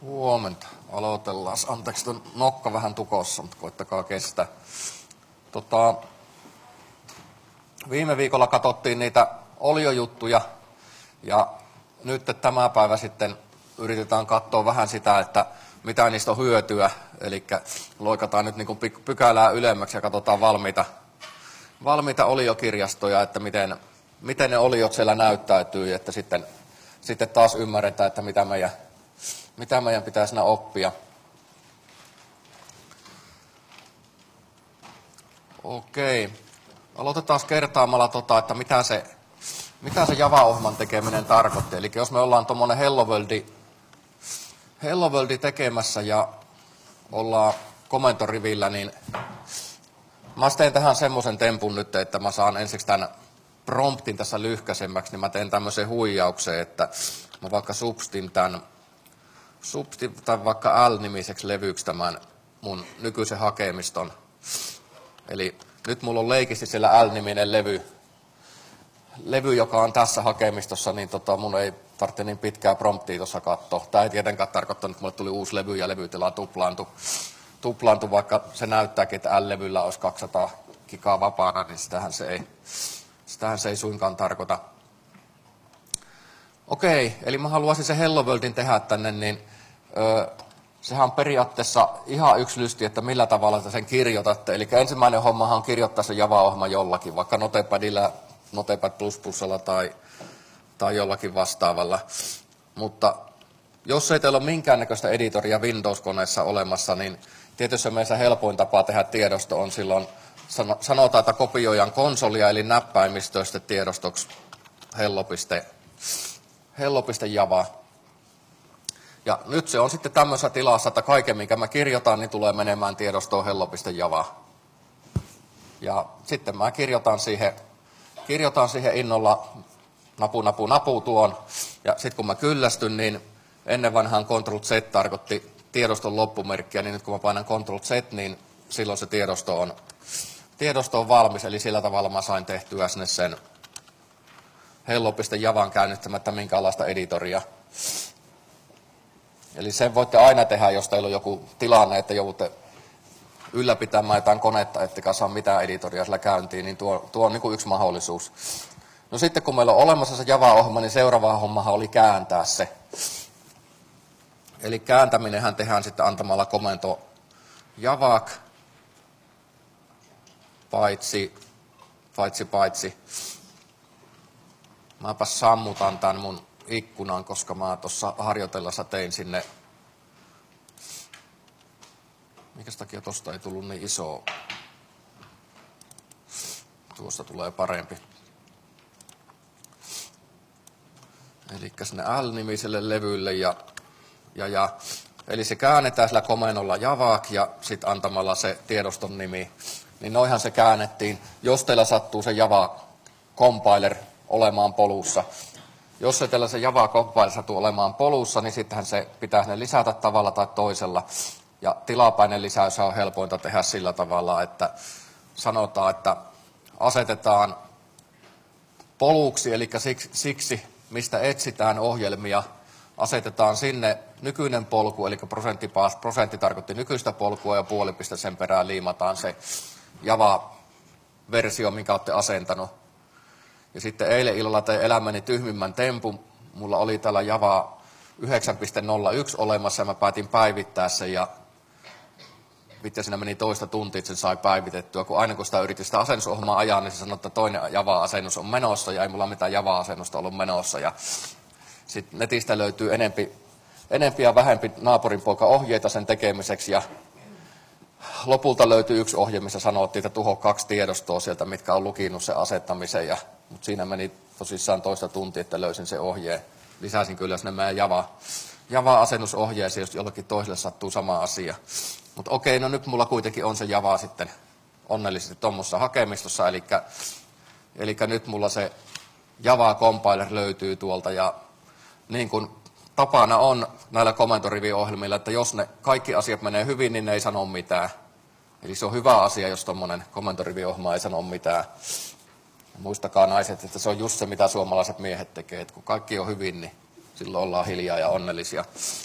Huomenta. Aloitellaan. Anteeksi, tuon nokka vähän tukossa, mutta koittakaa kestää. Viime viikolla katsottiin niitä oliojuttuja ja nyt tämä päivä sitten yritetään katsoa vähän sitä, että mitä niistä on hyötyä. Eli loikataan nyt niin kuin pykälää ylemmäksi ja katsotaan valmiita oliokirjastoja, että miten ne oliot siellä näyttäytyy, että sitten taas ymmärretään, että mitä meidän pitää siinä oppia. Okei. Aloitetaan kertaamalla, että mitä se Java-ohjelman tekeminen tarkoitti. Eli jos me ollaan tuommoinen Hello World tekemässä ja ollaan komentorivillä, niin mä teen tähän semmoisen tempun nyt, että mä saan ensiksi tämän promptin tässä lyhkäisemmäksi, niin mä teen tämmöisen huijauksen, että mä vaikka substin tai vaikka L-nimiseksi levyksi tämän mun nykyisen hakemiston. Eli nyt mulla on leikisti siellä L-niminen levy, joka on tässä hakemistossa, niin mun ei tarvitse niin pitkää promptia tuossa katsoa. Tämä ei tietenkään tarkoittanut, että mulle tuli uusi levy ja levytila tuplaantui, vaikka se näyttääkin, että L-levyllä olisi 200 gigaa vapaana, niin sitähän se ei suinkaan tarkoita. Okei, eli mä haluaisin se Hello Worldin tehdä tänne, niin sehän on periaatteessa ihan yksi lysti, että millä tavalla te sen kirjoitatte. Eli ensimmäinen hommahan on kirjoittaa se Java-ohjelma jollakin, vaikka Notepadilla, Notepad++ tai jollakin vastaavalla. Mutta jos ei teillä ole minkäännäköistä editoria Windows-koneessa olemassa, niin tietysti meidän helpoin tapa tehdä tiedosto on silloin, sanotaan, että kopioidaan konsolia, eli näppäimistöistä tiedostoksi hello.java. Ja nyt se on sitten tämmöisessä tilassa, että kaiken, minkä mä kirjoitan, niin tulee menemään tiedostoon hello.java. Ja sitten mä kirjoitan siihen innolla napu tuon. Ja sitten kun mä kyllästyn, niin ennen vanhaan Ctrl-Z tarkoitti tiedoston loppumerkkiä, niin nyt kun mä painan Ctrl-Z, niin silloin se tiedosto on valmis. Eli sillä tavalla mä sain tehtyä sinne sen hello.javan käynnistämättä minkäänlaista editoria. Eli sen voitte aina tehdä, jos teillä on joku tilanne, että joudutte ylläpitämään jotain konetta, ettekä saa mitään editoria sillä käyntiin, niin tuo on niin kuin yksi mahdollisuus. No sitten kun meillä on olemassa se Java-ohjelma, niin seuraava hommahan oli kääntää se. Eli kääntäminenhän tehdään sitten antamalla komento javak paitsi. Mäpä sammutan tämän mun ikkunan, koska mä tuossa harjoitellessa tein sinne. Mikäs takia tosta ei tullut niin iso? Tuosta tulee parempi. Eli sinne L-nimiselle levylle eli se käännetään sillä komennolla javak ja sitten antamalla se tiedoston nimi. Niin noihan se käännettiin, jos teillä sattuu se Java compiler olemaan polussa. Jos se teillä se Java compiler sattuu olemaan polussa, niin sittenhän se pitää ne lisätä tavalla tai toisella. Ja tilapäinen lisäys on helpointa tehdä sillä tavalla, että sanotaan, että asetetaan poluksi, eli siksi, mistä etsitään ohjelmia, asetetaan sinne nykyinen polku, eli prosentti tarkoitti nykyistä polkua ja puolipiste sen perään liimataan se Java-versio, minkä olette asentanut. Ja sitten eilen illalla tein elämäni tyhmimmän tempun. Mulla oli täällä Java 9.01 olemassa ja mä päätin päivittää sen ja siinä meni toista tuntia, että sen sai päivitettyä, kun aina kun sitä yritin sitä asennusohjelmaa ajaa, niin se sanoi, että toinen Java-asennus on menossa ja ei mulla mitään Java-asennusta ollut menossa. Ja sitten netistä löytyy enempi ja vähempi naapurin poika ohjeita sen tekemiseksi ja lopulta löytyi yksi ohje, missä sanottiin, että tuho 2 tiedostoa sieltä, mitkä on lukinut sen asettamisen. Mutta siinä meni tosissaan toista tuntia, että löysin sen ohjeen. Lisäsin kyllä sinne meidän Java-asennusohjeeseen, jos jollekin toiselle sattuu sama asia. Mutta okei, no nyt mulla kuitenkin on se Java sitten onnellisesti tuommoisessa hakemistossa. Eli nyt mulla se Java compiler löytyy tuolta. Ja niin kuin tapana on näillä komentoriviohjelmilla, että jos ne kaikki asiat menee hyvin, niin ne ei sano mitään. Eli se on hyvä asia, jos tuommoinen komentoriviohjelma ei sano mitään. Muistakaa naiset, että se on just se, mitä suomalaiset miehet tekee. Että kun kaikki on hyvin, niin silloin ollaan hiljaa ja onnellisia.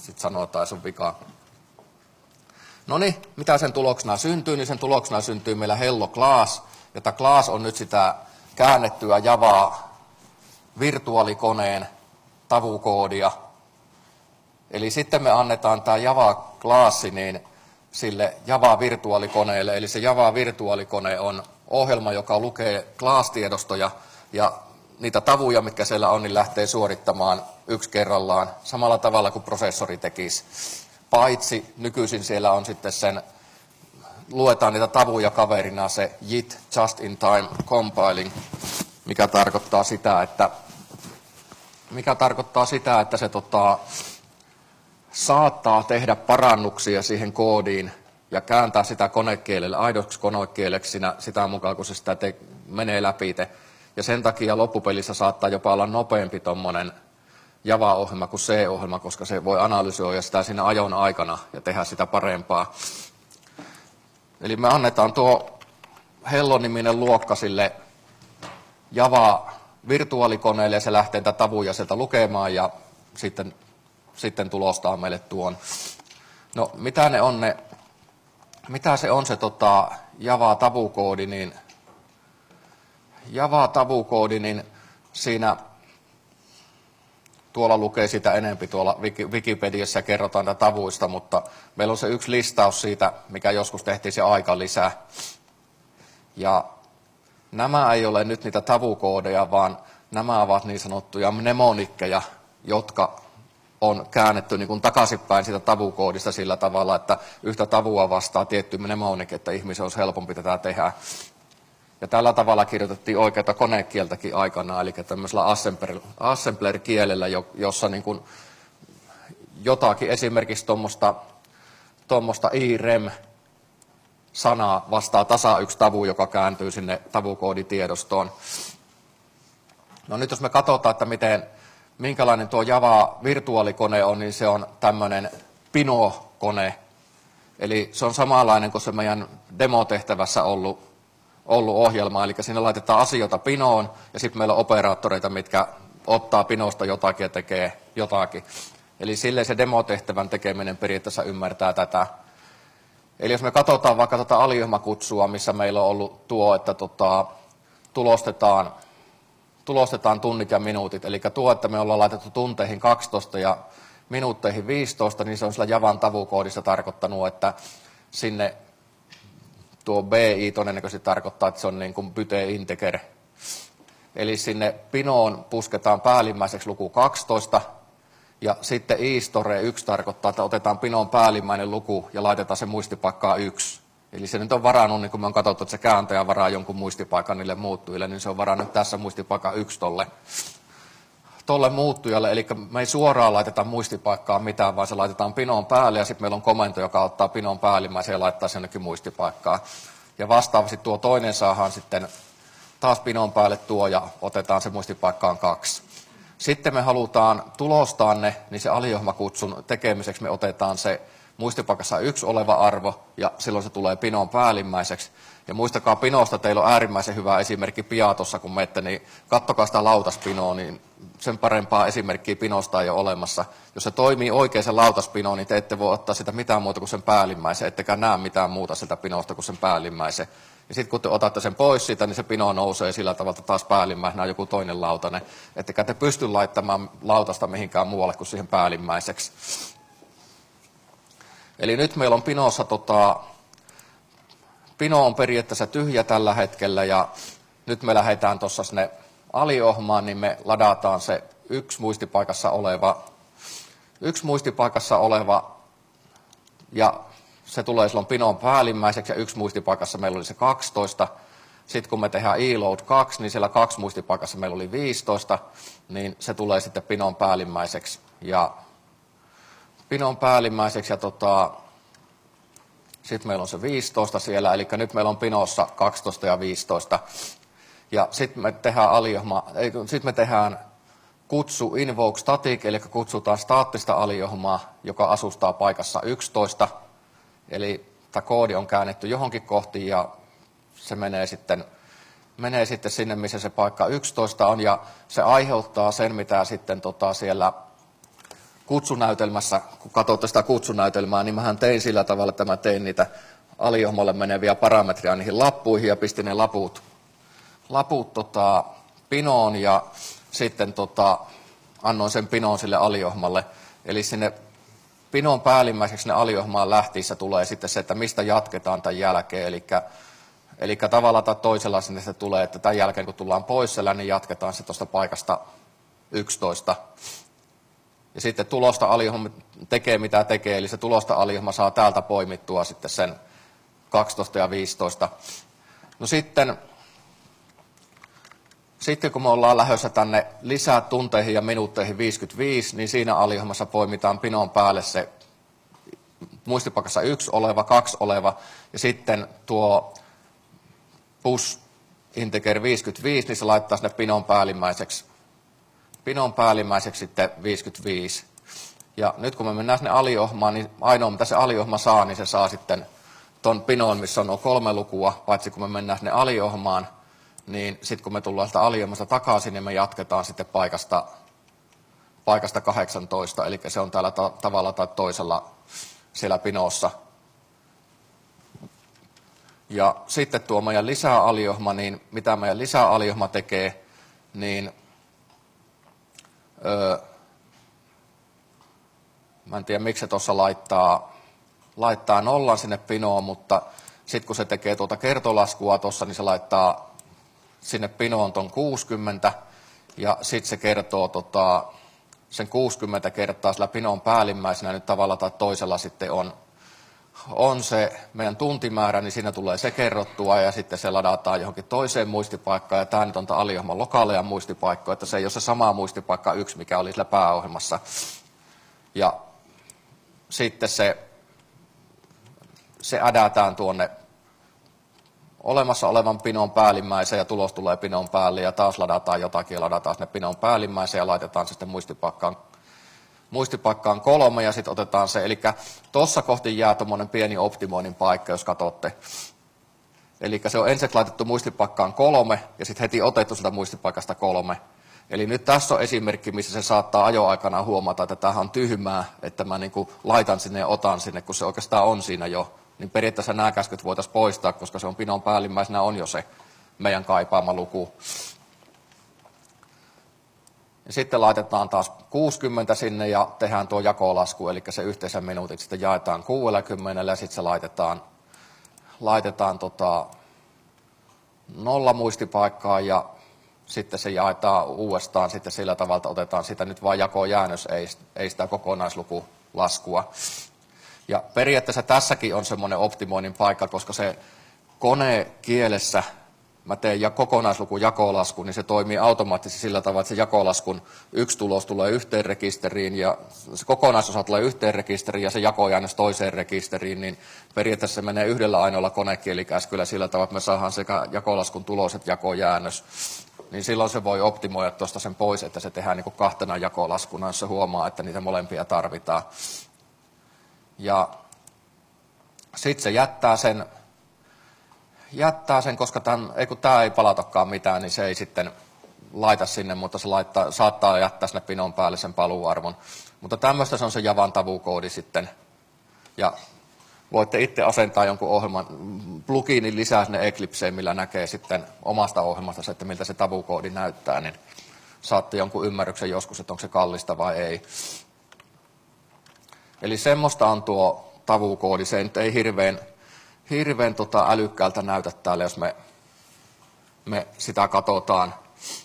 sitten sanoo, että se on vika. No niin, mitä sen tuloksena syntyy? Niin sen tuloksena syntyy meillä Hello Class, jota Class on nyt sitä käännettyä Javaa virtuaalikoneen tavukoodia. Eli sitten me annetaan tämä Java Class niin sille Java virtuaalikoneelle. Eli se Java virtuaalikone on ohjelma, joka lukee Class-tiedostoja ja niitä tavuja, mitkä siellä on, niin lähtee suorittamaan yksi kerrallaan samalla tavalla kuin prosessori tekisi. Paitsi nykyisin siellä on sitten luetaan niitä tavuja kaverina se JIT, Just in Time Compiling, mikä tarkoittaa sitä, että se saattaa tehdä parannuksia siihen koodiin ja kääntää sitä konekielelle, aidoksi konekieleksi sitä mukaan, kun se sitä menee läpi. Ja sen takia loppupelissä saattaa jopa olla nopeampi tuommoinen Java-ohjelma kuin C-ohjelma, koska se voi analysoida sitä siinä ajon aikana ja tehdä sitä parempaa. Eli me annetaan tuo Hello-niminen luokka sille Java-virtuaalikoneelle ja se lähtee tätä tavuja sieltä lukemaan ja sitten tulostaa meille tuon. No mitä se on se Java-tavukoodi, niin Java-tavukoodi, niin siinä tuolla lukee sitä enempi tuolla Wikipediassa kerrotaan näitä tavuista, mutta meillä on se yksi listaus siitä, mikä joskus tehtiin se aikalisä. Ja nämä ei ole nyt niitä tavukoodeja, vaan nämä ovat niin sanottuja mnemonikkeja, jotka on käännetty niin kuin takaisinpäin siitä tavukoodista sillä tavalla, että yhtä tavua vastaa tietty mnemonik, että ihmisen olisi helpompi tätä tehdä. Ja tällä tavalla kirjoitettiin oikeata konekieltäkin aikanaan, eli tämmöisellä assembler-kielellä, jossa niin kuin jotakin, esimerkiksi tuommoista IREM-sanaa vastaa tasa yksi tavu, joka kääntyy sinne tavukooditiedostoon. No nyt jos me katsotaan, että minkälainen tuo Java-virtuaalikone on, niin se on tämmöinen Pino-kone. Eli se on samanlainen kuin se meidän demotehtävässä ollut ohjelma, eli siinä laitetaan asioita pinoon ja sitten meillä on operaattoreita, mitkä ottaa pinosta jotakin ja tekee jotakin. Eli silleen se demotehtävän tekeminen periaatteessa ymmärtää tätä. Eli jos me katsotaan vaikka tätä aliohjelmakutsua, missä meillä on ollut tuo, että tulostetaan tunnit ja minuutit, eli tuo, että me ollaan laitettu tunteihin 12 ja minuutteihin 15, niin se on sillä Javan tavukoodissa tarkoittanut, että sinne tuo BI todennäköisesti tarkoittaa, että se on niin kuin byte integer. Eli sinne pinoon pusketaan päällimmäiseksi luku 12, ja sitten iStore 1 tarkoittaa, että otetaan pinon päällimmäinen luku ja laitetaan se muistipaikkaan 1. Eli se nyt on varannut, niin kuin me on katsottu, että se kääntäjä varaa jonkun muistipaikan niille muuttujille, niin se on varannut tässä muistipaikan 1 tolle muuttujalle. Eli me ei suoraan laiteta muistipaikkaan mitään, vaan se laitetaan pinon päälle ja sitten meillä on komento, joka ottaa pinon päällimmäisen ja laittaa sen jonnekin muistipaikkaan. Ja vastaavasti tuo toinen saadaan sitten taas pinon päälle tuo ja otetaan se muistipaikkaan 2. Sitten me halutaan tulostaa ne, niin se aliohjelmakutsun tekemiseksi me otetaan se muistipaikassa 1 oleva arvo ja silloin se tulee pinon päällimmäiseksi. Ja muistakaa pinosta, teillä on äärimmäisen hyvä esimerkki Piatossa, kun menette, niin kattokaa sitä lautaspinoa, niin sen parempaa esimerkkiä pinosta ei ole olemassa. Jos se toimii oikein se lautaspino, niin te ette voi ottaa sitä mitään muuta kuin sen päällimmäisen, ettekä näe mitään muuta sieltä pinosta kuin sen päällimmäisen. Ja sitten kun te otatte sen pois siitä, niin se pino nousee sillä tavalla, että taas päällimmäisenä on joku toinen lautanen. Ettekä te pysty laittamaan lautasta mihinkään muualle kuin siihen päällimmäiseksi. Eli nyt meillä on pinossa pino on periaatteessa tyhjä tällä hetkellä ja nyt me lähdetään tuossa sinne aliohjelmaan, niin me ladataan se yksi muistipaikassa oleva ja se tulee silloin pinon päällimmäiseksi ja yksi muistipaikassa meillä oli se 12. Sitten kun me tehdään eload 2, niin siellä 2 muistipaikassa meillä oli 15, niin se tulee sitten pinon päällimmäiseksi ja sitten meillä on se 15 siellä, eli nyt meillä on pinossa 12 ja 15. Ja sitten me tehdään kutsu invoke static, eli kutsutaan staattista aliohjelmaa, joka asustaa paikassa 11. Eli tämä koodi on käännetty johonkin kohtiin ja se menee sitten sinne, missä se paikka 11 on. Ja se aiheuttaa sen, mitä sitten siellä kutsunäytelmässä, kun katsotte sitä kutsunäytelmää, niin mähän tein sillä tavalla, että mä tein niitä aliohmolle meneviä parametreja niihin lappuihin ja pistin ne laput pinoon ja sitten annoin sen pinoon sille aliohmalle. Eli sinne pinon päällimmäiseksi ne aliohmaan lähtiessä tulee sitten se, että mistä jatketaan tämän jälkeen. Eli tavalla tai toisella sinne se tulee, että tämän jälkeen kun tullaan pois siellä, niin jatketaan se tuosta paikasta 11. Ja sitten tulosta aliohma tekee mitä tekee, eli se tulosta aliohma saa täältä poimittua sitten sen 12 ja 15. No sitten kun me ollaan lähdössä tänne lisää tunteihin ja minuutteihin 55, niin siinä aliohmassa poimitaan pinon päälle se muistipaikassa 1 oleva, 2 oleva ja sitten tuo push integer 55, niin se laittaa sinne pinon päällimmäiseksi sitten 55. Ja nyt kun me mennään sinne aliohmaan, niin ainoa mitä se aliohma saa, niin se saa sitten ton pinoon, missä on nuo 3 lukua, paitsi kun me mennään sinne aliohmaan, niin sitten kun me tullaan sitä aliohmasta takaisin, niin me jatketaan sitten paikasta 18, eli se on täällä tavalla tai toisella siellä pinossa. Ja sitten tuo meidän lisäaliohma, niin mitä meidän lisäaliohma tekee, niin mä en tiedä miksi se tuossa laittaa nollan sinne pinoon, mutta sitten kun se tekee tuota kertolaskua tuossa, niin se laittaa sinne pinoon ton 60 ja sitten se kertoo sen 60 kertaa sillä pinon päällimmäisenä nyt tavalla tai toisella sitten on se meidän tuntimäärä, niin siinä tulee se kerrottua ja sitten se ladataan johonkin toiseen muistipaikkaan ja tämä nyt on aliohman lokaaleja muistipaikkoja, että se ei ole se sama muistipaikka 1, mikä oli sillä pääohjelmassa. Ja sitten se ädätään tuonne olemassa olevan pinon päällimmäiseen ja tulos tulee pinon päälle ja taas ladataan jotakin ja ladataan sinne pinon päällimmäiseen ja laitetaan se sitten muistipaikkaan 3 ja sitten otetaan se. Eli tuossa kohti jää tuommoinen pieni optimoinnin paikka, jos katsotte. Eli se on ensiksi laitettu muistipaikkaan 3 ja sitten heti otettu sitä muistipaikasta 3. Eli nyt tässä on esimerkki, missä se saattaa ajoaikana huomata, että tämähän on tyhmää, että mä niin laitan sinne ja otan sinne, kun se oikeastaan on siinä jo. Niin periaatteessa nämä käskyt voitaisiin poistaa, koska se on pinon päällimmäisenä on jo se meidän kaipaama luku. Ja sitten laitetaan taas 60 sinne ja tehdään tuo jakolasku, eli se yhteensä minuutit sitten jaetaan 60 ja sitten se laitetaan 0 muistipaikkaan ja sitten se jaetaan uudestaan sitten sillä tavalla, että otetaan sitä nyt vain jakojäännös, ei sitä kokonaisluku-laskua. Ja periaatteessa tässäkin on semmoinen optimoinnin paikka, koska se konekielessä, mä teen kokonaisluku-jakolasku, niin se toimii automaattisesti sillä tavalla, että se jakolaskun yksi tulos tulee yhteen rekisteriin ja se kokonaisosa tulee yhteen rekisteriin ja se jakojäännös toiseen rekisteriin, niin periaatteessa se menee yhdellä ainoalla konekielikäskyllä sillä tavalla, että me saadaan sekä jakolaskun tulos että jakojäännös. Niin silloin se voi optimoida tuosta sen pois, että se tehdään niin kuin 2 jakolaskuna, jos se huomaa, että niitä molempia tarvitaan. Ja sitten se jättää sen, koska tämä ei palatakaan mitään, niin se ei sitten laita sinne, mutta se saattaa jättää sinne pinon päälle sen paluuarvon. Mutta tämmöistä se on se Javan tavukoodi sitten. Ja voitte itse asentaa jonkun ohjelman pluginin lisää sinne Eclipseen, millä näkee sitten omasta ohjelmasta se, että miltä se tavukoodi näyttää, niin saatte jonkun ymmärryksen joskus, että onko se kallista vai ei. Eli semmoista on tuo tavukoodi. Se nyt ei hirveän älykkäältä näytä täällä, jos me sitä katsotaan.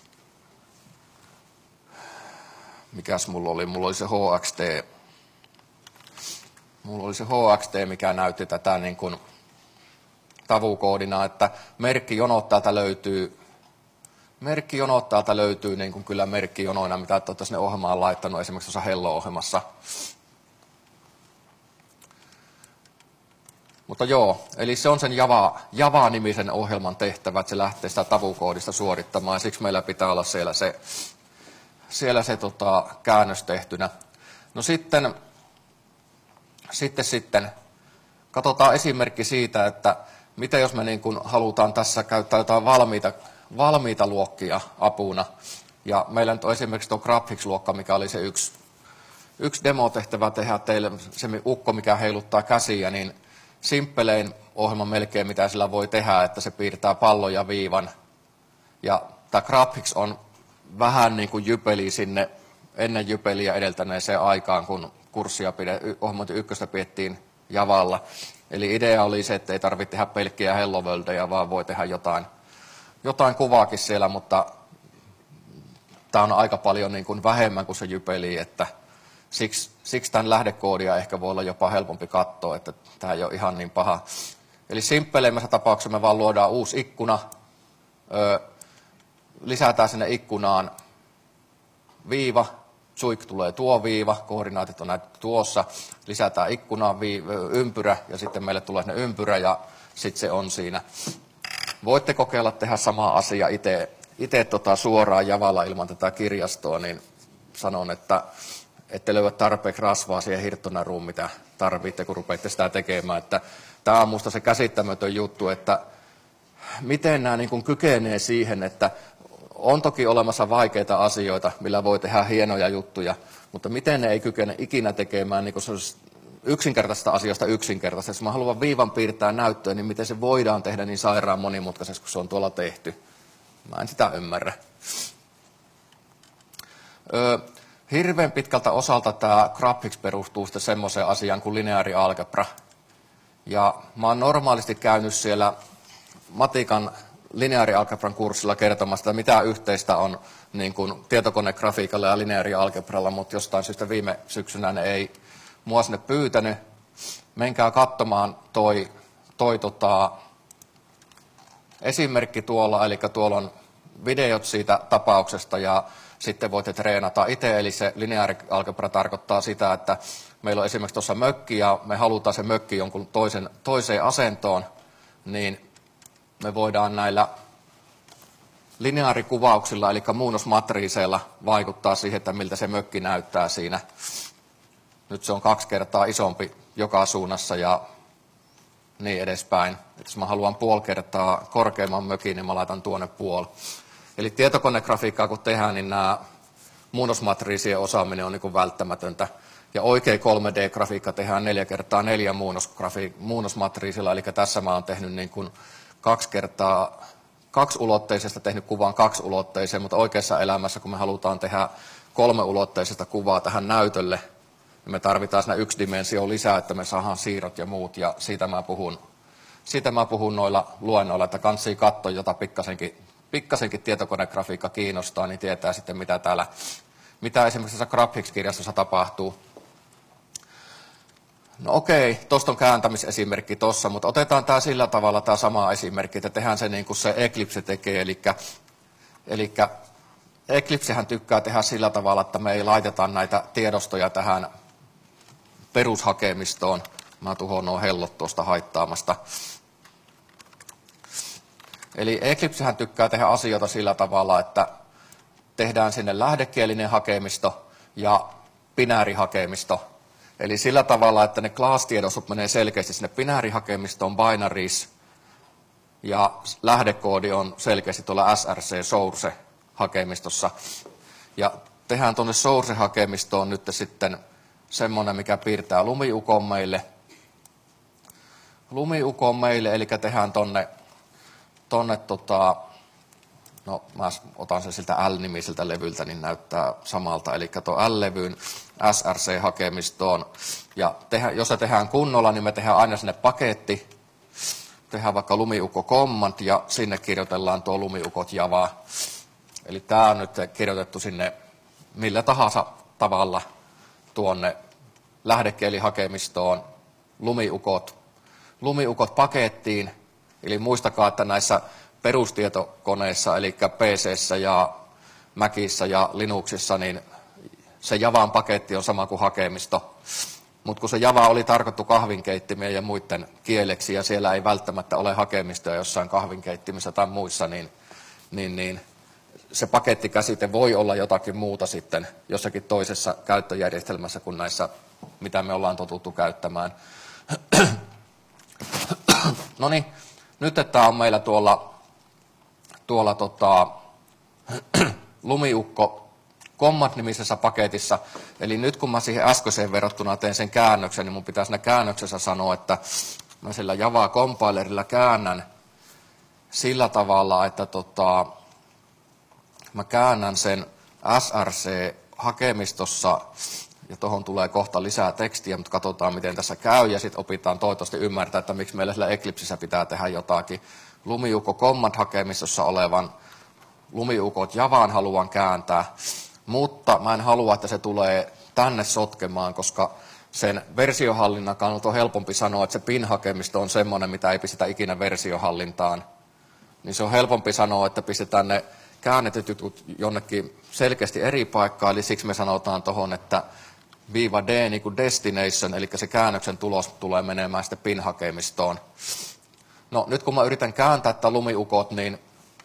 Mikäs mulla oli? Mulla oli se HXT. Mulla oli se HXT, mikä näytti tätä niin kuin tavukoodina, että merkkijonot täältä löytyy niin kuin kyllä merkkijonoina, mitä olette sinne ohjelmaan laittanut esimerkiksi tuossa Hello-ohjelmassa. Mutta joo, eli se on sen Java-nimisen ohjelman tehtävä, että se lähtee sitä tavukoodista suorittamaan, ja siksi meillä pitää olla siellä se käännös tehtynä. No sitten katsotaan esimerkki siitä, että mitä jos me niin kuin halutaan tässä käyttää jotain valmiita luokkia apuna. Ja meillä nyt on esimerkiksi tuo graphics-luokka, mikä oli se yksi demotehtävä tehdä teille, se ukko mikä heiluttaa käsiä, niin simppelein ohjelma melkein mitä sillä voi tehdä, että se piirtää pallon ja viivan. Ja tämä GrabHigs on vähän niin kuin jypeli sinne ennen jypeliä edeltäneeseen aikaan, kun kurssia ohjelmointi ykköstä pidettiin Javalla. Eli idea oli se, että ei tarvitse tehdä pelkkiä Hello Worldeja, vaan voi tehdä jotain kuvaakin siellä, mutta tämä on aika paljon niin kuin vähemmän kuin se jypeli, että siksi tämän lähdekoodia ehkä voi olla jopa helpompi katsoa, että tämä ei ole ihan niin paha. Eli simppeleimmässä tapauksessa me vaan luodaan uusi ikkuna, lisätään sinne ikkunaan viiva, Zuik tulee tuo viiva, koordinaatit on näitä tuossa, lisätään ikkunaan ympyrä ja sitten meille tulee sinne ympyrä ja sitten se on siinä. Voitte kokeilla tehdä samaa asiaa itse suoraan Javalla ilman tätä kirjastoa, niin sanon, että ette löydä tarpeeksi rasvaa siihen hirttonaruun, mitä tarvitte, kun rupeatte sitä tekemään. Että tämä on minusta se käsittämätön juttu, että miten nämä niin kuin kykenee siihen, että on toki olemassa vaikeita asioita, millä voi tehdä hienoja juttuja, mutta miten ne ei kykene ikinä tekemään niin kuin yksinkertaisesta asiasta yksinkertaisesti. Jos mä haluan viivan piirtää näyttöön, niin miten se voidaan tehdä niin sairaan monimutkaisesti, kun se on tuolla tehty. Mä en sitä ymmärrä. Hirveän pitkältä osalta tämä GrabHigs perustuu sitten semmoiseen asiaan kuin lineaarialgebra. Ja mä oon normaalisti käynyt siellä matikan lineaarialgebran kurssilla kertomassa, mitä yhteistä on niin kuin tietokonegrafiikalla ja lineaarialgebralla, mutta jostain syystä viime syksynä ne ei mua sinne pyytänyt. Menkää katsomaan toi esimerkki tuolla, eli tuolla on videot siitä tapauksesta ja sitten voitte treenata itse, eli se lineaarialgebra tarkoittaa sitä, että meillä on esimerkiksi tuossa mökki ja me halutaan se mökki jonkun toiseen asentoon, niin me voidaan näillä lineaarikuvauksilla, eli muunnosmatriiseilla vaikuttaa siihen, että miltä se mökki näyttää siinä. Nyt se on 2 kertaa isompi joka suunnassa ja niin edespäin. Et jos mä haluan 0,5 kertaa korkeamman mökin, niin mä laitan tuonne puoli. Eli tietokonegrafiikkaa kun tehdään, niin nämä muunnosmatriisien osaaminen on niin kuin välttämätöntä. Ja oikea 3D-grafiikka tehdään 4 kertaa 4 muunnosmatriisilla, eli tässä mä oon tehnyt niin kuin 2 kertaa 2-ulotteisesta tehnyt kuvan 2-ulotteiseen, mutta oikeassa elämässä, kun me halutaan tehdä 3-ulotteisesta kuvaa tähän näytölle, niin me tarvitaan siinä 1 dimensio lisää, että me saadaan siirrot ja muut, ja siitä mä puhun noilla luennoilla, että kanssii katsoa, jota pikkasenkin tietokonegrafiikka kiinnostaa, niin tietää sitten, mitä esimerkiksi tässä GrabHigs-kirjastossa tapahtuu. No okei, tuosta on kääntämisesimerkki tuossa, mutta otetaan tämä sillä tavalla tämä sama esimerkki, että tehdään se niin kuin se Eclipse tekee, eli Eclipsehän tykkää tehdä sillä tavalla, että me ei laiteta näitä tiedostoja tähän perushakemistoon. Mä tuhoan nuo hellot tuosta haittaamasta. Eli Eclipsehän tykkää tehdä asioita sillä tavalla, että tehdään sinne lähdekielinen hakemisto ja binäärihakemisto. Eli sillä tavalla, että ne class-tiedostot menee selkeästi sinne binäärihakemistoon binaries ja lähdekoodi on selkeästi tuolla src source-hakemistossa. Ja tehdään tuonne source-hakemistoon nyt sitten semmoinen, mikä piirtää lumiukon meille. Lumiukon meille, eli tehdään tonne no mä otan sen siltä L-nimiseltä levyltä, niin näyttää samalta, eli tuon L-levyyn src-hakemistoon. Ja jos se tehdään kunnolla, niin me tehdään aina sinne paketti, tehdään vaikka lumiukko command ja sinne kirjoitellaan tuo lumiukot Java. Eli tämä on nyt kirjoitettu sinne millä tahansa tavalla tuonne lähdekielihakemistoon, lumiukot pakettiin. Eli muistakaa, että näissä perustietokoneissa, eli PC:ssä ja Macissa ja Linuxissa, niin se Javan paketti on sama kuin hakemisto. Mutta kun se Java oli tarkoittu kahvinkeittimien ja muiden kieleksi, ja siellä ei välttämättä ole hakemistoja jossain kahvinkeittimissä tai muissa, niin se pakettikäsite voi olla jotakin muuta sitten jossakin toisessa käyttöjärjestelmässä kuin näissä, mitä me ollaan totuttu käyttämään. No niin, nyt tämä on meillä tuolla lumiukko command-nimisessä paketissa. Eli nyt kun mä siihen äskeiseen verrattuna teen sen käännöksen, niin mun pitää siinä käännöksessä sanoa, että mä sillä Java compilerilla käännän sillä tavalla, että mä käännän sen src-hakemistossa, ja tuohon tulee kohta lisää tekstiä, mutta katsotaan miten tässä käy, ja sitten opitaan toivottavasti ymmärtää, että miksi meillä sillä Eclipsessä pitää tehdä jotakin. Lumiukko command-hakemistossa olevan lumiukot Javaan haluan kääntää, mutta mä en halua, että se tulee tänne sotkemaan, koska sen versiohallinnan kannalta on helpompi sanoa, että se pin-hakemisto on semmoinen, mitä ei pistetä ikinä versiohallintaan. Niin se on helpompi sanoa, että pistetään ne käännetyt jutut jonnekin selkeästi eri paikkaan, eli siksi me sanotaan tuohon, että -d niin kuin destination, eli se käännöksen tulos tulee menemään sitten pin-hakemistoon. No nyt kun mä yritän kääntää tämän lumiukot, niin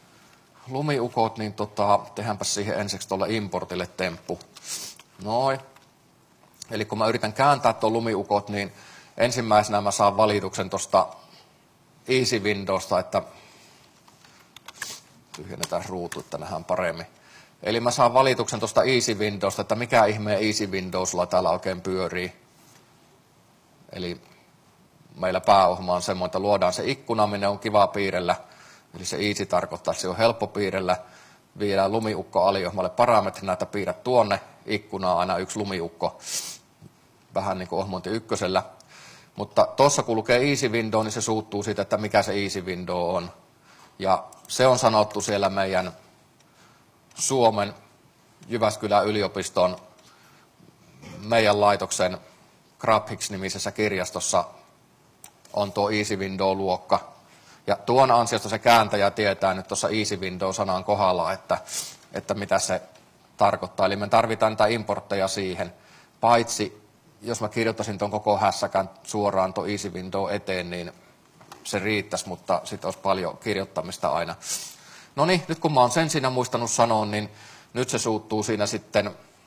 tehdäänpä siihen ensiksi tuolle importille temppu. Noin. Eli kun mä yritän kääntää tuon lumiukot, niin ensimmäisenä mä saan valituksen tuosta Easy Windowsta, että tyhjennetään ruutu, että nähdään paremmin. Eli mä saan valituksen tuosta Easy Windowsta, että mikä ihmeen Easy Windowsilla täällä oikein pyörii. Eli meillä pääohjelma on semmoinen, että luodaan se ikkuna, minne on kiva piirrellä. Eli se easy tarkoittaa, että se on helppo piirrellä. Viedään lumiukko-aliohjelmalle parametri, näitä piirrät tuonne ikkunaan aina yksi lumiukko. Vähän niin kuin ohjelmointi ykkösellä. Mutta tuossa kun lukee Easy Window, niin se suuttuu siitä, että mikä se Easy Window on. Ja se on sanottu siellä meidän Suomen Jyväskylän yliopiston meidän laitoksen GrabHics-nimisessä kirjastossa on tuo Easy Window-luokka. Ja tuon ansiosta se kääntäjä tietää nyt tuossa Easy Window-sanan kohdalla, että mitä se tarkoittaa. Eli me tarvitaan niitä importteja siihen, paitsi jos mä kirjoittaisin tuon koko hässäkän suoraan tuon Easy Window eteen, niin se riittäisi, mutta sitten olisi paljon kirjoittamista aina. No niin, nyt kun mä oon sen siinä muistanut sanoa, niin nyt se suuttuu siinä sitten,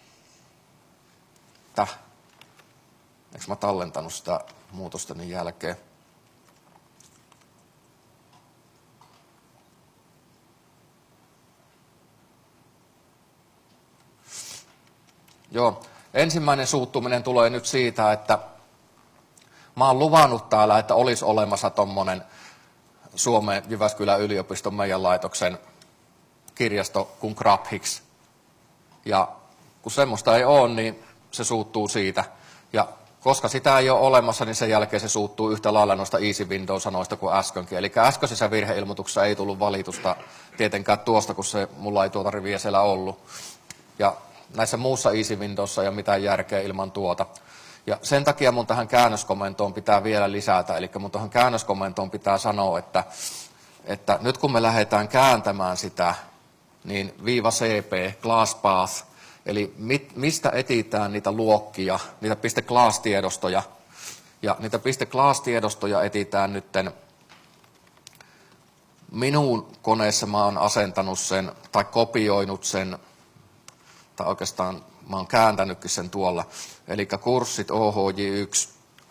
eikö mä tallentanut sitä muutosta niin jälkeen? Joo, ensimmäinen suuttuminen tulee nyt siitä, että mä oon luvannut täällä, että olisi olemassa tommonen Suomen Jyväskylän yliopiston meidän laitoksen kirjasto kuin GrabHics. Ja kun semmoista ei ole, niin se suuttuu siitä. Ja koska sitä ei ole olemassa, niin sen jälkeen se suuttuu yhtä lailla noista Easy Window-sanoista kuin äskenkin. Eli äskeisessä virheilmoituksessa ei tullut valitusta tietenkään tuosta, kun mulla ei tuota riviä siellä ollut. Ja näissä muussa Easy Windowssa ei ole mitään järkeä ilman tuota. Ja sen takia mun tähän käännöskomentoon pitää vielä lisätä, eli mun tähän käännöskomentoon pitää sanoa, että nyt kun me lähdetään kääntämään sitä, niin -cp, class path, eli mistä etsitään niitä luokkia, niitä .class-tiedostoja, ja niitä .class-tiedostoja etsitään nytten minun koneessa mä oon asentanut sen, tai kopioinut sen, tai oikeastaan mä oon kääntänytkin sen tuolla. Eli kurssit OHJ1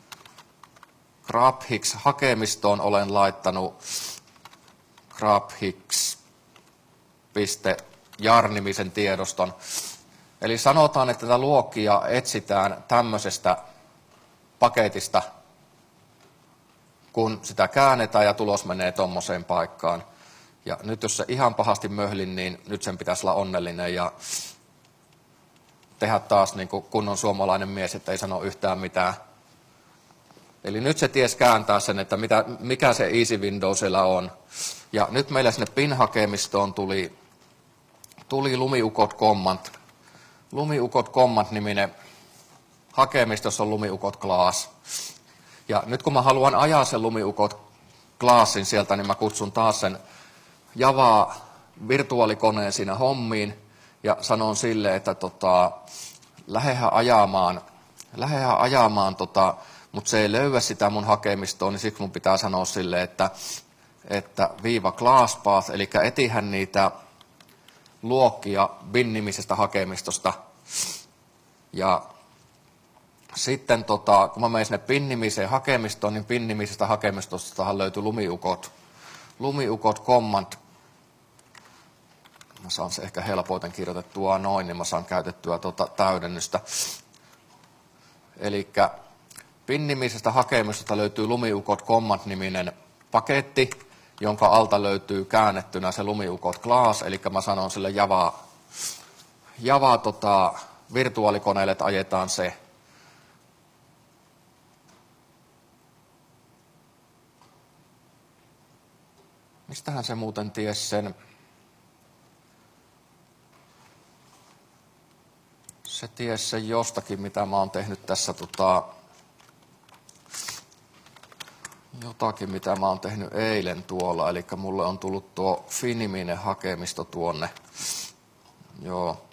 GrabHics-hakemistoon olen laittanut GrabHics.jar-nimisen tiedoston. Eli sanotaan, että tätä luokkia etsitään tämmöisestä paketista, kun sitä käännetään ja tulos menee tommoseen paikkaan. Ja nyt jos se ihan pahasti möhlin, niin nyt sen pitäisi olla onnellinen ja tehdä taas niin kuin kunnon suomalainen mies, että ei sano yhtään mitään. Eli nyt se ties kääntää sen, että mikä se Easy Window siellä on. Ja nyt meillä sinne pin-hakemistoon tuli lumiukot command. Lumiukot command-niminen hakemisto, jossa on lumiukot class. Ja nyt kun mä haluan ajaa sen lumiukot classin sieltä, niin mä kutsun taas sen Java virtuaalikoneen siinä hommiin. Ja sanon sille, että lähdehän ajamaan, mutta se ei löyä sitä mun hakemistoa, niin siksi mun pitää sanoa sille, että --class path, eli etihän niitä luokkia bin-nimisestä hakemistosta. Ja sitten kun mä menen sinne bin-nimiseen hakemistoon, niin bin-nimisestä hakemistostahan löytyy lumiukot command. Mä saan se ehkä helpoiten kirjoitettua noin, niin mä saan käytettyä täydennystä. Eli PIN-nimisestä hakemuksesta löytyy lumiukot command-niminen paketti, jonka alta löytyy käännettynä se lumiukot class, eli mä sanon sille Java virtuaalikoneelle, että ajetaan se. Mistähän se muuten ties sen? Se ties sen jostakin, mitä mä oon tehnyt tässä jotakin, mitä mä oon tehnyt eilen tuolla. Eli mulle on tullut tuo Finiminen hakemisto tuonne. Joo.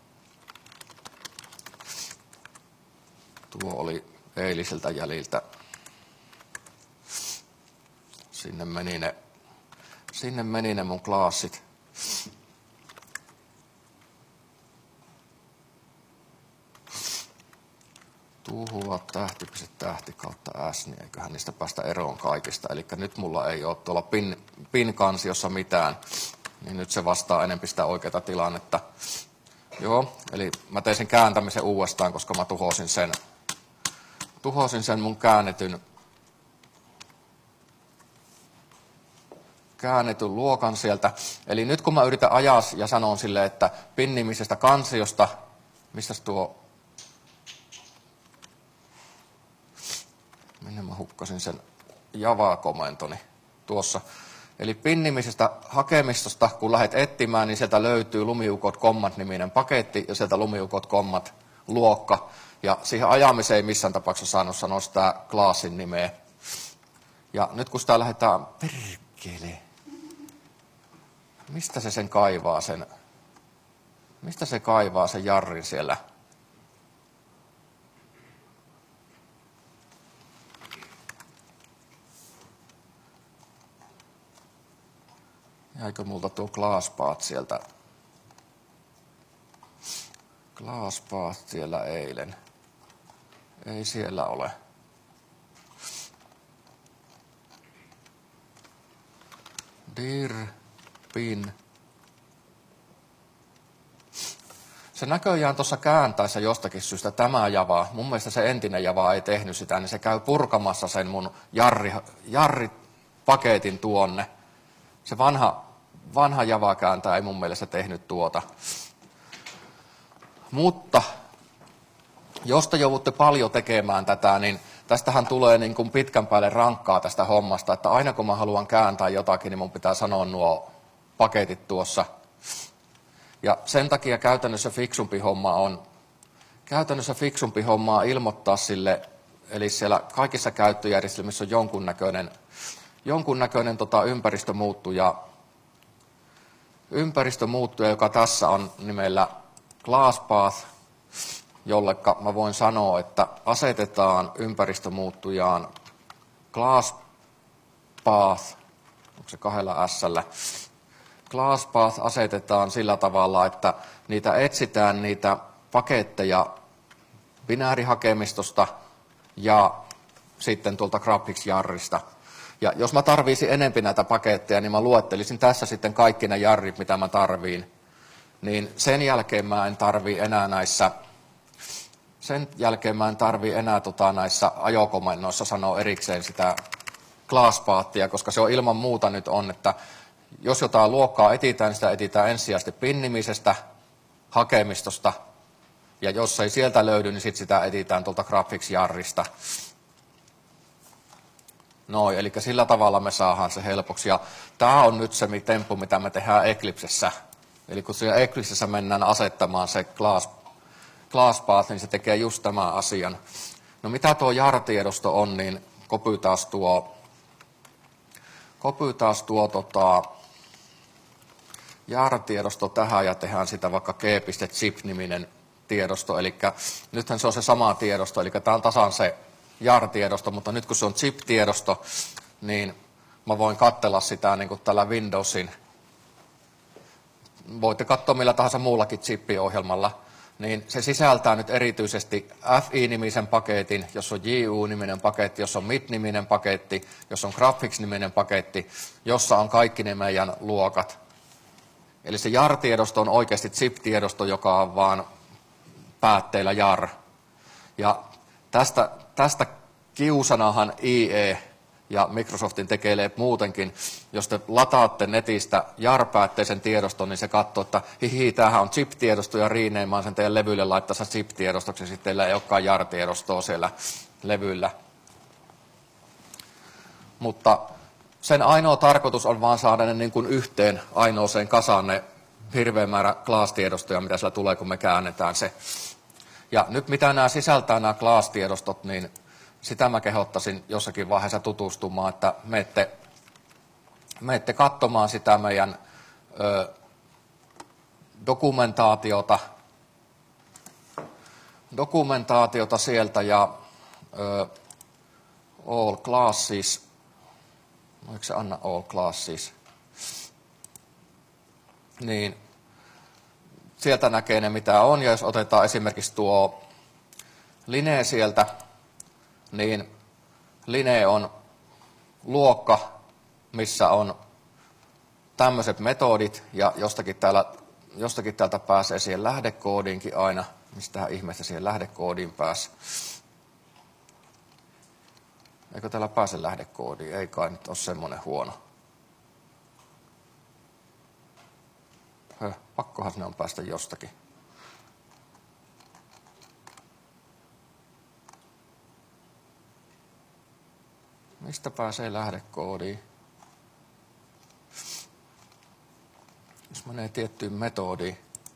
Tuo oli eiliseltä jäljiltä. Sinne meni ne mun klassit. Tuhua tähti kautta S, niin eiköhän niistä päästä eroon kaikista. Eli nyt mulla ei ole tuolla pin-kansiossa mitään, niin nyt se vastaa enempi sitä oikeaa tilannetta. Joo, eli mä tein sen kääntämisen uudestaan, koska mä tuhosin sen mun käännetyn luokan sieltä. Eli nyt kun mä yritän ajaa ja sanon silleen, että pin-nimisestä kansiosta, mistäs tuo, minne mä hukkasin sen Java-komentoni tuossa. Eli pin-nimisestä hakemistosta, kun lähdet etsimään, niin sieltä löytyy lumiukot command-niminen paketti ja sieltä lumiukot command-luokka. Ja siihen ajamiseen ei missään tapauksessa saanut sanoa sitä classin nimeä. Ja nyt kun sitä lähdetään, perkele, mistä se kaivaa sen jarrin siellä? Jäikö multa tuo ClassPath sieltä? ClassPath siellä eilen. Ei siellä ole. Dir, pin. Se näköjään tuossa kääntäessä jostakin syystä tämä Java, mun mielestä se entinen Java ei tehnyt sitä, niin se käy purkamassa sen mun jarripaketin tuonne. Se vanha Java-kääntäjä ei mun mielestä tehnyt tuota. Mutta jos te joudutte paljon tekemään tätä, niin tästähän tulee niin kuin pitkän päälle rankkaa tästä hommasta, että aina kun mä haluan kääntää jotakin, niin mun pitää sanoa nuo paketit tuossa. Ja sen takia käytännössä fiksumpi homma on ilmoittaa sille, eli siellä kaikissa käyttöjärjestelmissä on jonkunnäköinen ympäristömuuttuja, joka tässä on nimellä ClassPath, jolleka mä voin sanoa, että asetetaan ympäristömuuttujaan ClassPath, onko se 2 S:llä? ClassPath asetetaan sillä tavalla, että etsitään niitä paketteja binäärihakemistosta ja sitten tuolta graphics-jarrista. Ja jos mä tarviisin enempi näitä paketteja, niin mä luettelisin tässä sitten kaikki ne jarrit, mitä mä tarviin. Niin sen jälkeen mä en tarvii enää näissä näissä ajokomennoissa sanoa erikseen sitä ClassPathia, koska se on ilman muuta nyt on, että jos jotain luokkaa etsitään, niin sitä etsitään ensisijaisesti pin-nimisestä hakemistosta. Ja jos ei sieltä löydy, niin sitten sitä etsitään tuolta graphics-jarrista. Noin, eli sillä tavalla me saadaan se helpoksi. Ja tämä on nyt se temppu, mitä me tehdään Eclipsessä. Eli kun siellä Eclipsessä mennään asettamaan se ClassPath, niin se tekee just tämän asian. No mitä tuo jar-tiedosto on, niin kopy taas tuo jar-tiedosto tähän ja tehdään sitä vaikka g.zip-niminen tiedosto. Eli nythän se on se sama tiedosto, eli tämä on tasan se jar-tiedosto, mutta nyt kun se on zip-tiedosto, niin mä voin katsella sitä niin kuin tällä Windowsin. Voitte katsoa millä tahansa muullakin zip-ohjelmalla. Niin se sisältää nyt erityisesti FI-nimisen paketin, jos on JU-niminen paketti, jos on MIT-niminen paketti, jos on Graphics-niminen paketti, jossa on kaikki ne meidän luokat. Eli se jar-tiedosto on oikeasti zip-tiedosto, joka on vaan päätteellä jar. Ja tästä kiusanahan IE ja Microsoftin tekee muutenkin. Jos te lataatte netistä jar-päätteisen tiedoston, niin se katsoo, että tämähän on zip-tiedosto ja riineemaan sen teidän levylle laittaa se zip-tiedostoksi, ja sitten teillä ei olekaan jar-tiedostoa siellä levyllä. Mutta sen ainoa tarkoitus on vaan saada ne niin kuin yhteen ainoaseen kasaan ne hirveä määrä class-tiedostoja, mitä siellä tulee, kun me käännetään se. Ja nyt mitä nämä sisältää, nämä class-tiedostot, niin sitä mä kehottaisin jossakin vaiheessa tutustumaan, että menette katsomaan sitä meidän dokumentaatiota sieltä ja all classes. Eikö se anna all classes? Niin sieltä näkee ne mitä on, ja jos otetaan esimerkiksi tuo Line sieltä, niin Line on luokka, missä on tämmöiset metodit, ja jostakin täältä pääsee siihen lähdekoodiinkin aina. Mistähän ihmeestä siihen lähdekoodiin pääsi? Eikö täällä pääse lähdekoodiin? Ei kai nyt ole semmoinen huono. Pakkohan sinne on päästä jostakin. Mistä pääsee lähdekoodiin? Jos menee tiettyyn metodiin.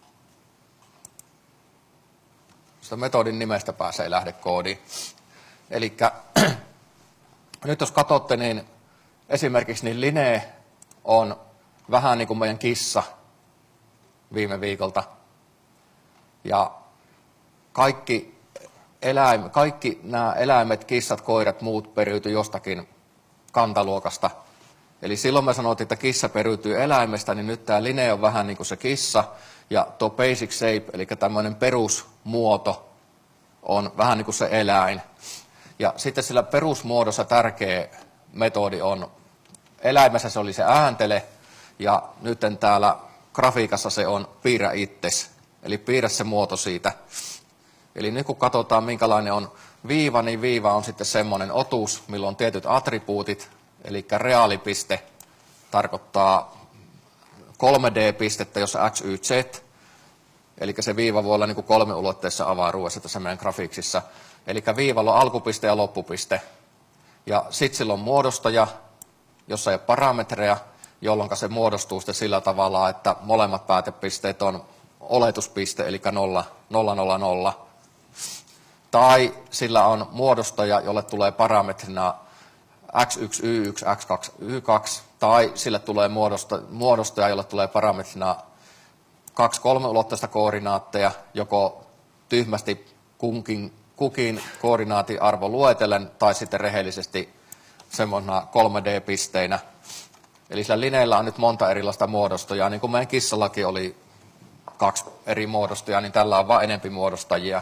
Sitä metodin nimestä pääsee lähdekoodiin. Elikkä nyt jos katsotte, niin esimerkiksi niin Line on vähän niin kuin meidän kissa viime ja kaikki nämä eläimet, kissat, koirat, muut periytyy jostakin kantaluokasta. Eli silloin me sanottiin, että kissa periytyy eläimestä, niin nyt tämä Line on vähän niin kuin se kissa, ja tuo basic shape, eli tämmöinen perusmuoto, on vähän niin kuin se eläin. Ja sitten sillä perusmuodossa tärkeä metodi on, eläimessä se oli se ääntele, ja nyt täällä grafiikassa se on piirrä itses, eli piirrä se muoto siitä. Eli nyt kun katsotaan minkälainen on viiva, niin viiva on sitten semmoinen otus, millä on tietyt attribuutit, eli reaalipiste tarkoittaa 3D-pistettä, jossa x, y, z, eli se viiva voi olla niin kuin 3-ulotteisessa avaruudessa tässä meidän grafiiksissa. Eli viivalla on alkupiste ja loppupiste. Ja sitten sillä on muodostaja, jossa ei ole parametreja, jolloin se muodostuu sitten sillä tavalla, että molemmat päätepisteet on oletuspiste, eli 0, 0, 0, 0. Tai sillä on muodostaja, jolle tulee parametrina x1, y1, x2, y2. Tai sille tulee muodostaja, jolle tulee parametrina 2 3-ulotteista koordinaatteja, joko tyhmästi kukin koordinaatin arvo luetellen, tai sitten rehellisesti semmoisena 3D-pisteinä. Eli sillä Lineellä on nyt monta erilaista muodostajaa, niin kuin meidän kissallakin oli 2 eri muodostajaa, niin tällä on vain enempi muodostajia.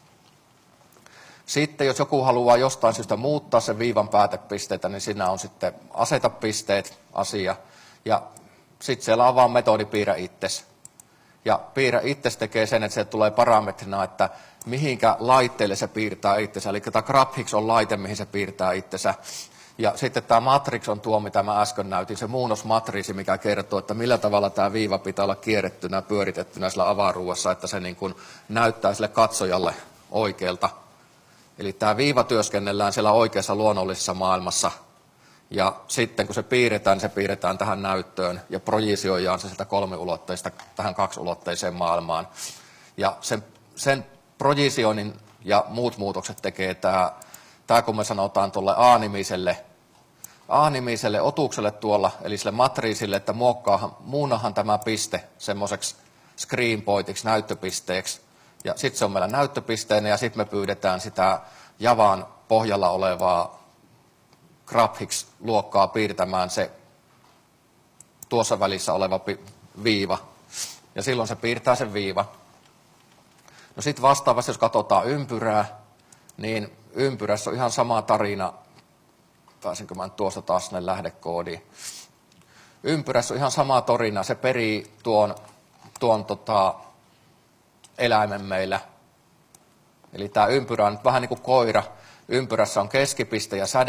Sitten jos joku haluaa jostain syystä muuttaa sen viivan päätepisteitä, niin siinä on sitten aseta pisteet asia. Ja sitten siellä on vaan metodi piirrä itses. Ja piirrä itses tekee sen, että se tulee parametrina, että mihinkä laitteelle se piirtää itsensä. Eli tämä GraphX on laite, mihin se piirtää itsensä. Ja sitten tämä matrix on tuo, mitä mä äsken näytin, se muunnosmatriisi, mikä kertoo, että millä tavalla tämä viiva pitää olla kierrettynä, pyöritettynä sillä avaruudessa, että se niin kuin näyttää sille katsojalle oikealta. Eli tämä viiva työskennellään siellä oikeassa luonnollisessa maailmassa. Ja sitten kun se piirretään, niin se piirretään tähän näyttöön ja projisioidaan se sieltä 3-ulotteista tähän 2-ulotteiseen maailmaan. Ja sen projisioinnin ja muut muutokset tekee tämä kun me sanotaan tuolle A-nimiselle otukselle tuolla, eli sille matriisille, että muunnahan tämä piste semmoiseksi screen pointiksi, näyttöpisteeksi. Ja sitten se on meillä näyttöpisteenä, ja sitten me pyydetään sitä Javan pohjalla olevaa GraphX-luokkaa piirtämään se tuossa välissä oleva viiva. Ja silloin se piirtää sen viiva. No sitten vastaavasti, jos katsotaan ympyrää, niin ympyrässä on ihan sama tarina. Pääsinkö mä tuosta taas sinne lähdekoodiin. ympyrässä on ihan sama torina, se perii tuon eläimen meillä. Eli tämä ympyrä on vähän niin kuin koira. Ympyrässä on keskipiste ja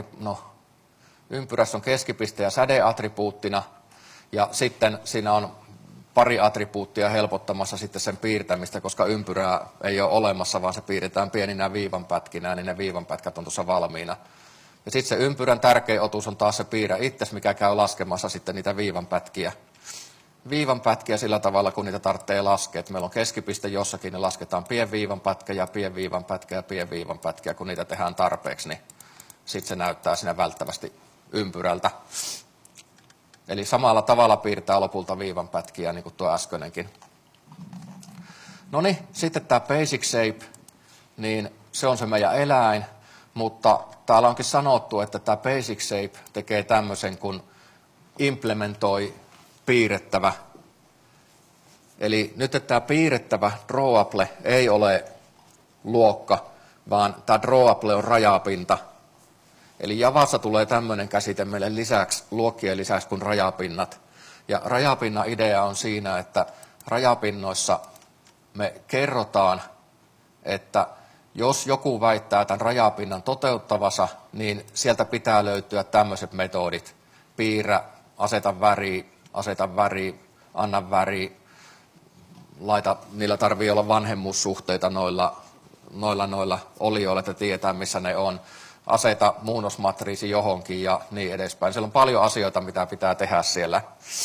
sädeattribuuttina, ja sitten siinä on pari attribuuttia helpottamassa sitten sen piirtämistä, koska ympyrää ei ole olemassa, vaan se piirretään pieninä viivanpätkinä, niin ne viivanpätkät on tuossa valmiina. Ja sitten se ympyrän tärkein otus on taas se piirrä itse, mikä käy laskemassa sitten niitä viivanpätkiä. Viivanpätkiä sillä tavalla, kun niitä tarvitsee laskea. Että meillä on keskipiste jossakin, ne lasketaan pienviivanpätkä ja pienviivanpätkä ja pienviivanpätkä, kun niitä tehdään tarpeeksi, niin sitten se näyttää siinä välttävästi ympyrältä. Eli samalla tavalla piirtää lopulta viivanpätkiä, niin kuin tuo äskeinenkin. No niin, sitten tämä basic shape, niin se on se meidän eläin, mutta täällä onkin sanottu, että tämä basic shape tekee tämmöisen, kun implementoi piirrettävä. Eli nyt että tämä piirrettävä drawable ei ole luokka, vaan tämä drawable on rajapinta. Eli Javassa tulee tämmöinen käsite meille lisäksi, luokkien lisäksi kuin rajapinnat. Ja rajapinnan idea on siinä, että rajapinnoissa me kerrotaan, että jos joku väittää tämän rajapinnan toteuttavansa, niin sieltä pitää löytyä tämmöiset metodit. Piirrä, aseta väri, anna väri, niillä tarvii olla vanhemmuussuhteita noilla olioilla, että tietää missä ne on. Aseta muunnosmatriisi johonkin ja niin edespäin. Siellä on paljon asioita, mitä pitää tehdä siellä.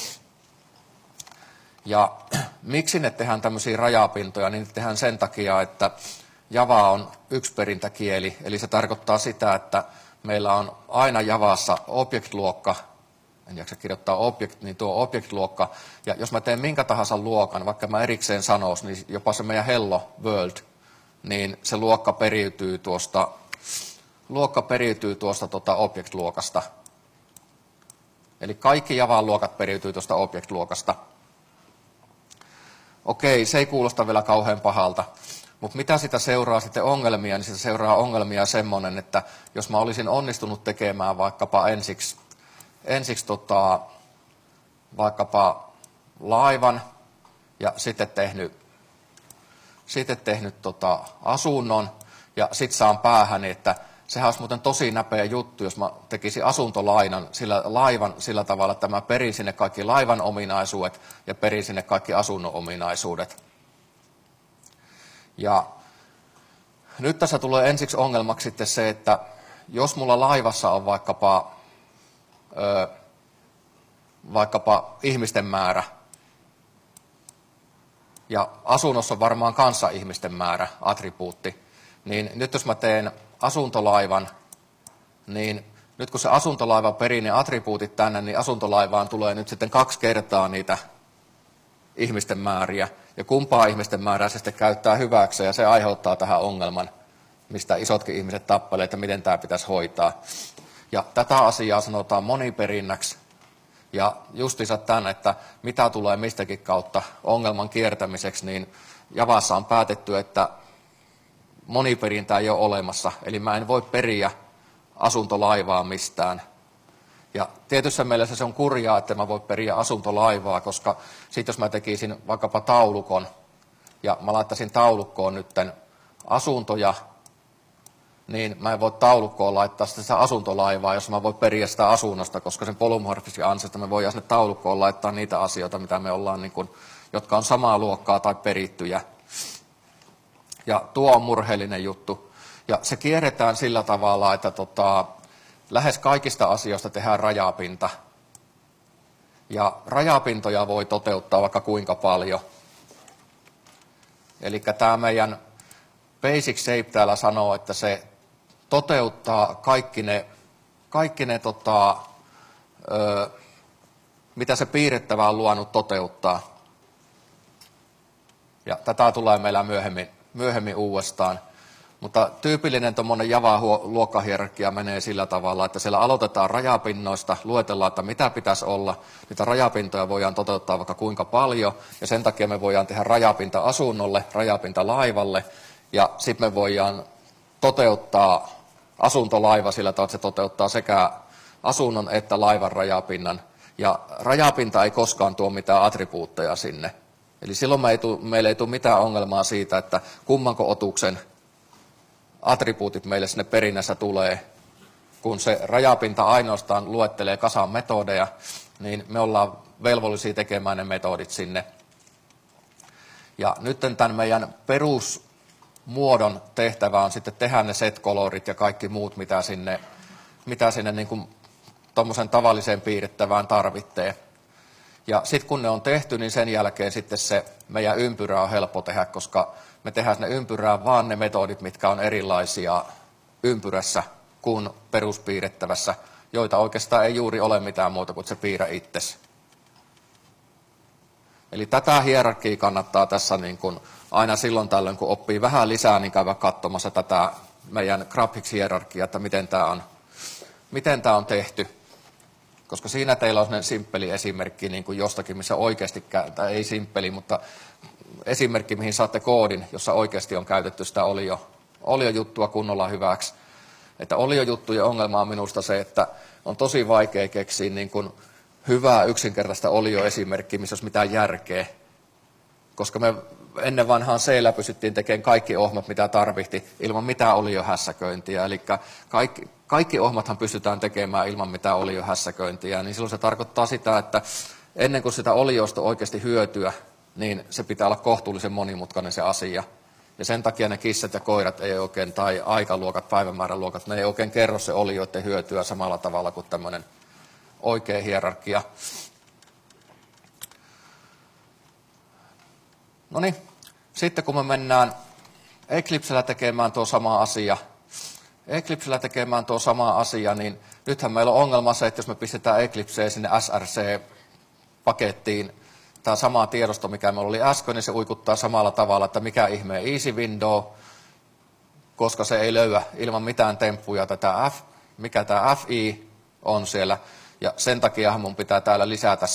Ja miksi ne tehdään tämmöisiä rajapintoja, niin ne tehdään sen takia, että Java on yksiperintäkieli, eli se tarkoittaa sitä, että meillä on aina Javassa object-luokka, en jaksa kirjoittaa object, niin tuo object-luokka, ja jos mä teen minkä tahansa luokan, vaikka mä erikseen sanois, niin jopa se meidän hello world, niin se luokka periytyy tuosta object-luokasta. Eli kaikki Javan luokat periytyy tuosta object-luokasta. Okei, se ei kuulosta vielä kauhean pahalta. Mutta mitä sitä seuraa sitten ongelmia, niin sitä seuraa ongelmia semmoinen, että jos mä olisin onnistunut tekemään vaikkapa ensiksi vaikkapa laivan ja sitten tehnyt asunnon ja sitten saan päähän, että sehän olisi muuten tosi näpeä juttu, jos mä tekisin asuntolaivan sillä tavalla, että mä perin sinne kaikki laivan ominaisuudet ja perin sinne kaikki asunnon ominaisuudet. Ja nyt tässä tulee ensiksi ongelmaksi sitten se, että jos mulla laivassa on vaikkapa ihmisten määrä, ja asunnossa on varmaan kanssa ihmisten määrä, attribuutti, niin nyt jos mä teen asuntolaivan, niin nyt kun se asuntolaiva perii ne attribuutit tänne, niin asuntolaivaan tulee nyt sitten 2 kertaa niitä ihmisten määriä, ja kumpaa ihmisten määrää se sitten käyttää hyväkseen, ja se aiheuttaa tähän ongelman, mistä isotkin ihmiset tappelee, että miten tämä pitäisi hoitaa. Ja tätä asiaa sanotaan moniperinnäksi, ja justiinsa tämän, että mitä tulee mistäkin kautta ongelman kiertämiseksi, niin Javassa on päätetty, että moniperintää ei ole olemassa, eli mä en voi periä asuntolaivaa mistään. Ja tietyssä mielessä se on kurjaa, että mä voi periä asuntolaivaa, koska sitten jos mä tekisin vaikkapa taulukon, ja mä laittaisin taulukkoon nytten asuntoja, niin mä en voi taulukkoon laittaa sitä asuntolaivaa, jos mä voin periä sitä asunnosta, koska sen polymorfisen ansiosta me voidaan sinne taulukkoon laittaa niitä asioita, mitä me ollaan, niin kun, jotka on samaa luokkaa tai perittyjä. Ja tuo on murheellinen juttu. Ja se kierretään sillä tavalla, että lähes kaikista asioista tehdään rajapinta. Ja rajapintoja voi toteuttaa vaikka kuinka paljon. Eli tämä meidän basic shape täällä sanoo, että se toteuttaa kaikki ne mitä se piirrettävä on luonut toteuttaa. Ja tätä tulee meillä myöhemmin uudestaan. Mutta tyypillinen tuommoinen Java-luokkahierarkia menee sillä tavalla, että siellä aloitetaan rajapinnoista, luetellaan, että mitä pitäisi olla. Niitä rajapintoja voidaan toteuttaa vaikka kuinka paljon, ja sen takia me voidaan tehdä rajapinta asunnolle, rajapinta laivalle, ja sitten me voidaan toteuttaa asuntolaiva sillä tavalla, että se toteuttaa sekä asunnon että laivan rajapinnan. Ja rajapinta ei koskaan tuo mitään attribuutteja sinne. Eli silloin meillä ei tule mitään ongelmaa siitä, että kummanko otuksen attribuutit meille sinne perinnässä tulee. Kun se rajapinta ainoastaan luettelee kasan metodeja, niin me ollaan velvollisia tekemään ne metodit sinne. Ja nyt tämän meidän perusmuodon tehtävä on sitten tehdä ne set-colorit ja kaikki muut, mitä sinne niin kuin tuommoisen tavalliseen piirrettävään tarvitsee. Ja sitten kun ne on tehty, niin sen jälkeen sitten se meidän ympyrä on helppo tehdä, koska me tehdään sinne ympyrään vaan ne metodit, mitkä on erilaisia ympyrässä kuin peruspiirrettävässä, joita oikeastaan ei juuri ole mitään muuta kuin se piirrä itsesi. Eli tätä hierarkiaa kannattaa tässä niin kuin aina silloin tällöin, kun oppii vähän lisää, niin käydä katsomassa tätä meidän graphics-hierarkiaa, että miten tämä on tehty. Koska siinä teillä on sellainen simppeli esimerkki niin kuin jostakin, missä oikeasti, tai ei simppeli, mutta esimerkki, mihin saatte koodin, jossa oikeasti on käytetty sitä oliojuttua kunnolla hyväksi. Että oliojuttujen ongelma on minusta se, että on tosi vaikea keksiä niin kuin hyvää yksinkertaista olioesimerkkiä, missä olisi mitään järkeä. Koska me ennen vanhaan C-llä pystyttiin tekemään kaikki ohmat, mitä tarvittiin, ilman mitään oliohässäköintiä. Eli kaikki ohmathan pystytään tekemään ilman mitään oliohässäköintiä. Niin silloin se tarkoittaa sitä, että ennen kuin sitä oliosta oikeasti hyötyä, niin se pitää olla kohtuullisen monimutkainen se asia. Ja sen takia ne kissat ja koirat ei oikein, tai aikaluokat, päivämääräluokat, ne ei oikein kerro se olioiden hyötyä samalla tavalla kuin tämmöinen oikea hierarkia. No niin, sitten kun me mennään Eclipsellä tekemään tuo sama asia, niin nythän meillä on ongelma se, että jos me pistetään Eclipseen sinne SRC-pakettiin tämä sama tiedosto, mikä meillä oli äsken, niin se uikuttaa samalla tavalla, että mikä ihmeen easy window, koska se ei löyä ilman mitään temppuja mikä tämä FI on siellä. Ja sen takia mun pitää täällä lisätä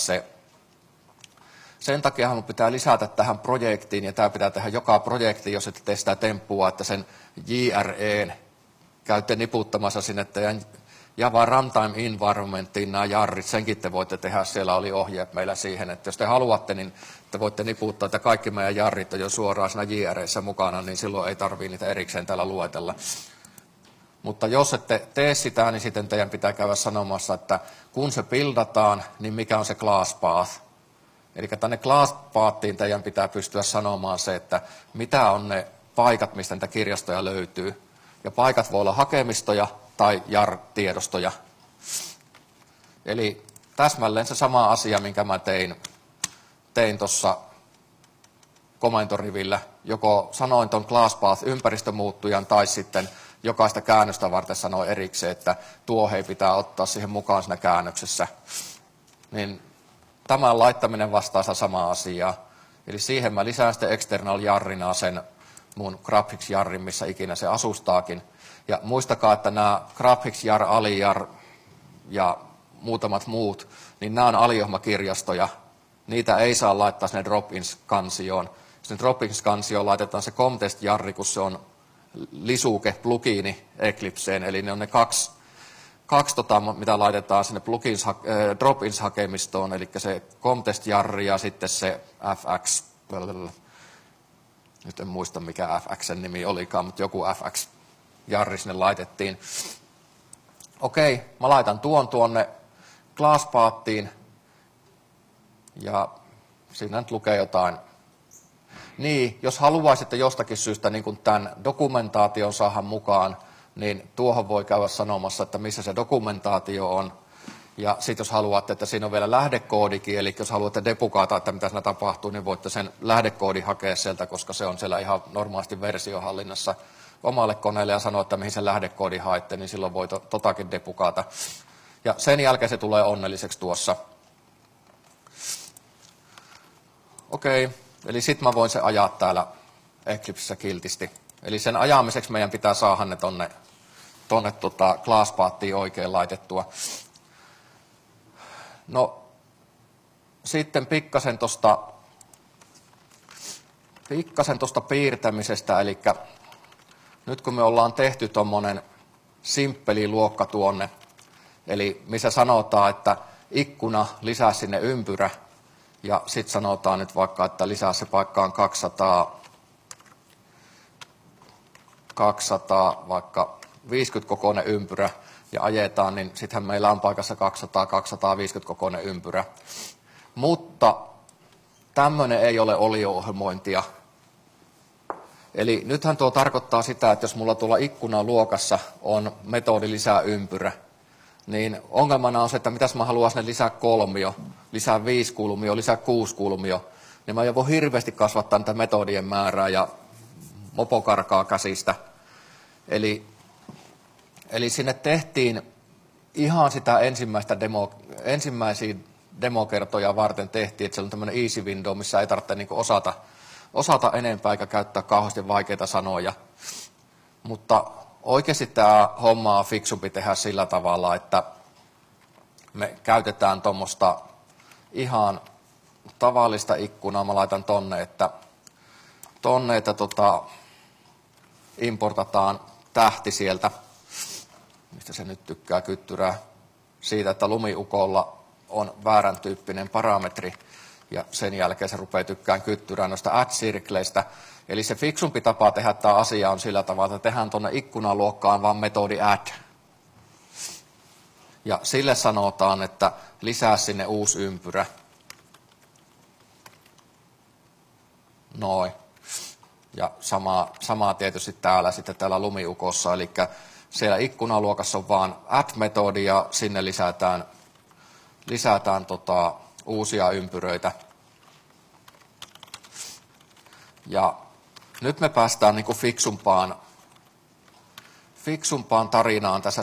tähän projektiin, ja tämä pitää tehdä joka projektiin, jos ette tee sitä temppua, että sen JREn käytte niputtamassa sinne teidän Java Runtime Environmentiin nämä jarrit, senkin te voitte tehdä, siellä oli ohjeet meillä siihen, että jos te haluatte, niin te voitte niputtaa, että kaikki meidän jarrit on jo suoraan siinä JREissä mukana, niin silloin ei tarvitse niitä erikseen täällä luetella. Mutta jos ette tee sitä, niin sitten teidän pitää käydä sanomassa, että kun se buildataan, niin mikä on se class path. Eli tänne class pathiin teidän pitää pystyä sanomaan se, että mitä on ne paikat, mistä niitä kirjastoja löytyy. Ja paikat voi olla hakemistoja tai jar-tiedostoja. Eli täsmälleen se sama asia, minkä mä tein tuossa komentorivillä. Joko sanoin tuon class path ympäristömuuttujan tai sitten jokaista käännöstä varten sanoi erikseen, että tuo hei pitää ottaa siihen mukaan siinä käännöksessä. Niin tämän laittaminen vastaa sitä samaa asiaa. Eli siihen mä lisään sitten external jarrina sen mun graphics jarrin, missä ikinä se asustaakin. Ja muistakaa, että nämä graphics jar, alijar ja muutamat muut, niin nämä on aliohmakirjastoja. Niitä ei saa laittaa sinne drop-ins-kansioon. Sinne drop-ins-kansioon laitetaan se Comtest-jarri, kun se on lisuke, plugiini Eclipseen. Eli ne on ne kaksi mitä laitetaan sinne drop-ins-hakemistoon, eli se Comtest-jarri ja sitten se FX. Nyt en muista, mikä FXn nimi olikaan, mutta joku FX-jarri sinne laitettiin. Okei, mä laitan tuonne class pathiin, ja siinä nyt lukee jotain. Niin, jos haluaisitte jostakin syystä niin kuin tämän dokumentaation saada mukaan, niin tuohon voi käydä sanomassa, että missä se dokumentaatio on. Ja sitten jos haluatte, että siinä on vielä lähdekoodikin, eli jos haluatte debugata, että mitä siinä tapahtuu, niin voitte sen lähdekoodin hakea sieltä, koska se on siellä ihan normaalisti versiohallinnassa omalle koneelle ja sanoa, että mihin sen lähdekoodin haette, niin silloin voi totakin debugata. Ja sen jälkeen se tulee onnelliseksi tuossa. Okei, eli sitten mä voin se ajaa täällä Eclipsessä kiltisti. Eli sen ajamiseksi meidän pitää saada ne tonne class pathiin oikein laitettua. No, sitten pikkasen tuosta piirtämisestä, eli nyt kun me ollaan tehty tuommoinen simppeli luokka tuonne, eli missä sanotaan, että ikkuna, lisää sinne ympyrä, ja sitten sanotaan nyt vaikka, että lisää se paikkaan 200 vaikka 50 kokoinen ympyrä, ja ajetaan, niin sittenhän meillä on paikassa 200-250 kokoinen ympyrä. Mutta tämmöinen ei ole olio-ohjelmointia. Eli nythän tuo tarkoittaa sitä, että jos mulla tuolla ikkunaluokassa on metodi lisää ympyrä, niin ongelmana on se, että mitäs mä haluan sinne lisää kolmio, lisää 5 kulmio, lisää 6 kulmio, niin mä voin hirveästi kasvattaa niitä metodien määrää ja mopo karkaa käsistä. Eli sinne tehtiin ihan sitä ensimmäisiä demokertoja varten tehtiin, että se on tämmöinen easy window, missä ei tarvitse niin osata enempää eikä käyttää kauheasti vaikeita sanoja. Mutta oikeasti tämä homma on fiksumpi tehdä sillä tavalla, että me käytetään tuommoista ihan tavallista ikkunaa. Mä laitan tonne, että importataan tähti sieltä, mistä se nyt tykkää kyttyrää, siitä, että lumiukolla on väärän tyyppinen parametri, ja sen jälkeen se rupeaa tykkään kyttyrään noista add-circleistä. Eli se fiksumpi tapa tehdä tämä asia on sillä tavalla, että tehdään tuonne ikkunaluokkaan vaan metodi add. Ja sille sanotaan, että lisää sinne uusi ympyrä. Noin. Ja samaa tietysti täällä lumiukossa, eli siellä ikkunaluokassa on vaan add-metodi ja sinne lisätään uusia ympyröitä. Ja nyt me päästään niin kuin fiksumpaan tarinaan tässä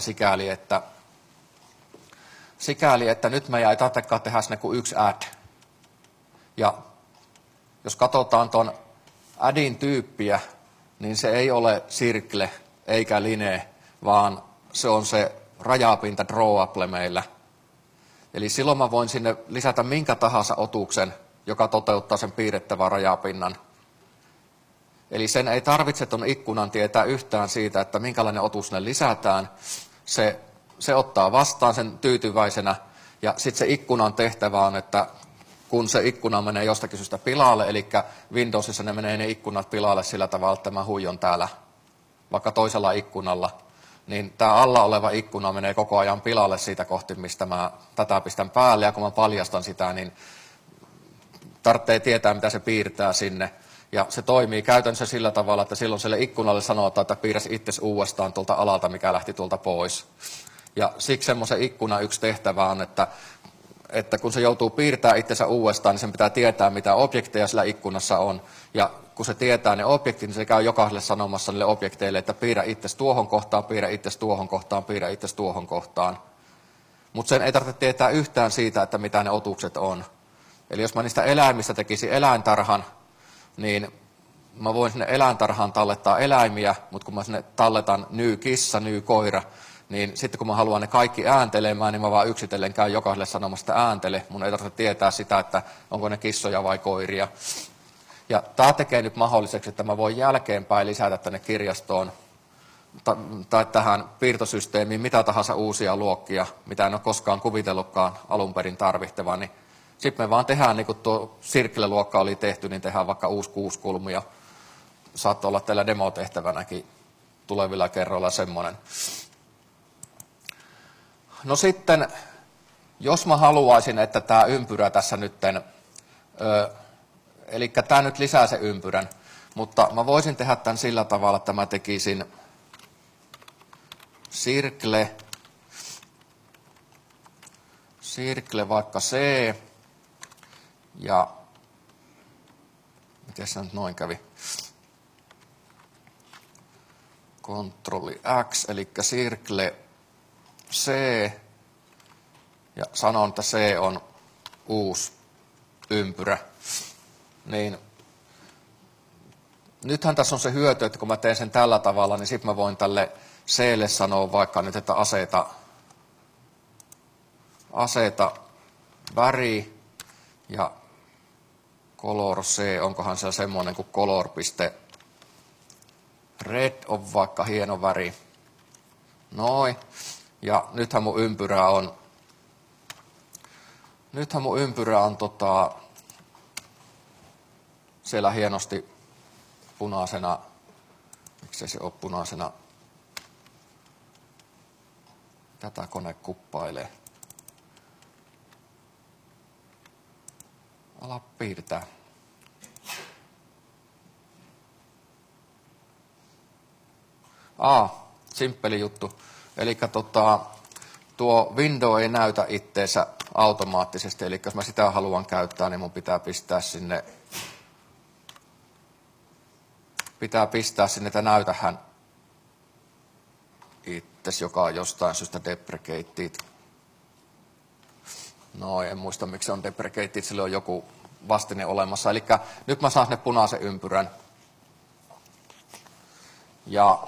sikäli, että nyt meidän ei tarvitsekaan tehdä sinne kuin yksi add. Ja jos katsotaan tuon addin tyyppiä, niin se ei ole circle eikä line, vaan se on se rajapinta drawable meillä. Eli silloin mä voin sinne lisätä minkä tahansa otuksen, joka toteuttaa sen piirrettävän rajapinnan. Eli sen ei tarvitse tuon ikkunan tietää yhtään siitä, että minkälainen otus sinne lisätään. Se ottaa vastaan sen tyytyväisenä, ja sitten se ikkunan tehtävä on, että kun se ikkuna menee jostakin syystä pilalle, eli Windowsissa ne menee ne ikkunat pilalle sillä tavalla, että mä huijon täällä vaikka toisella ikkunalla, niin tämä alla oleva ikkuna menee koko ajan pilalle siitä kohti, mistä mä tätä pistän päälle, ja kun mä paljastan sitä, niin tarvitsee tietää, mitä se piirtää sinne. Ja se toimii käytännössä sillä tavalla, että silloin sille ikkunalle sanotaan, että piirräsi itsesi uudestaan tuolta alalta, mikä lähti tuolta pois. Ja siksi semmoisen ikkunan yksi tehtävä on, että kun se joutuu piirtämään itsensä uudestaan, niin sen pitää tietää, mitä objekteja sillä ikkunassa on. Ja kun se tietää ne objektit, niin se käy jokaiselle sanomassa niille objekteille, että piirrä itsesi tuohon kohtaan, piirrä itsesi tuohon kohtaan, piirrä itsesi tuohon kohtaan. Mutta sen ei tarvitse tietää yhtään siitä, että mitä ne otukset on. Eli jos mä niistä eläimistä tekisin eläintarhan, niin mä voin sinne eläintarhaan tallettaa eläimiä, mutta kun mä sinne talletan kissa, koira, niin sitten kun mä haluan ne kaikki ääntelemään, niin mä vaan yksitellen käyn jokaiselle sanomasta ääntele. Mun ei tarvitse tietää sitä, että onko ne kissoja vai koiria. Ja tämä tekee nyt mahdolliseksi, että mä voin jälkeenpäin lisätä tänne kirjastoon tai tähän piirtosysteemiin mitä tahansa uusia luokkia, mitä en ole koskaan kuvitellutkaan alun perin tarvittavan. Niin sitten me vaan tehdään, niin kuin tuo Circle-luokka oli tehty, niin tehdään vaikka uusi 6 kulmia. Saattoi olla teillä demotehtävänäkin tulevilla kerroilla semmoinen. No sitten, jos mä haluaisin, että tämä ympyrä tässä nytten, eli tämä nyt lisää se ympyrän, mutta mä voisin tehdä tämän sillä tavalla, että mä tekisin circle vaikka C, ja miten se nyt noin kävi? Controlli X, eli circle C, ja sanon, että C on uusi ympyrä, niin nythän tässä on se hyöty, että kun mä teen sen tällä tavalla, niin sitten mä voin tälle C:lle sanoa vaikka nyt, että aseta väri ja color C, onkohan se semmoinen kuin color.red on vaikka hieno väri. Noin. Ja nythän mun ympyrä nythän mun ympyrä on siellä hienosti punaisena. Miksei se ole punaisena? Tätä kone kuppailee. Ala piirtää. Simppeli juttu. Eli tuo window ei näytä itteensä automaattisesti. Eli jos mä sitä haluan käyttää, niin mun pitää pistää sinne, että näytähän itses, joka on jostain syystä deprecated. No, en muista miksi se on deprecated, sillä on joku vastine olemassa. Eli nyt mä saan sinne punaisen ympyrän. Ja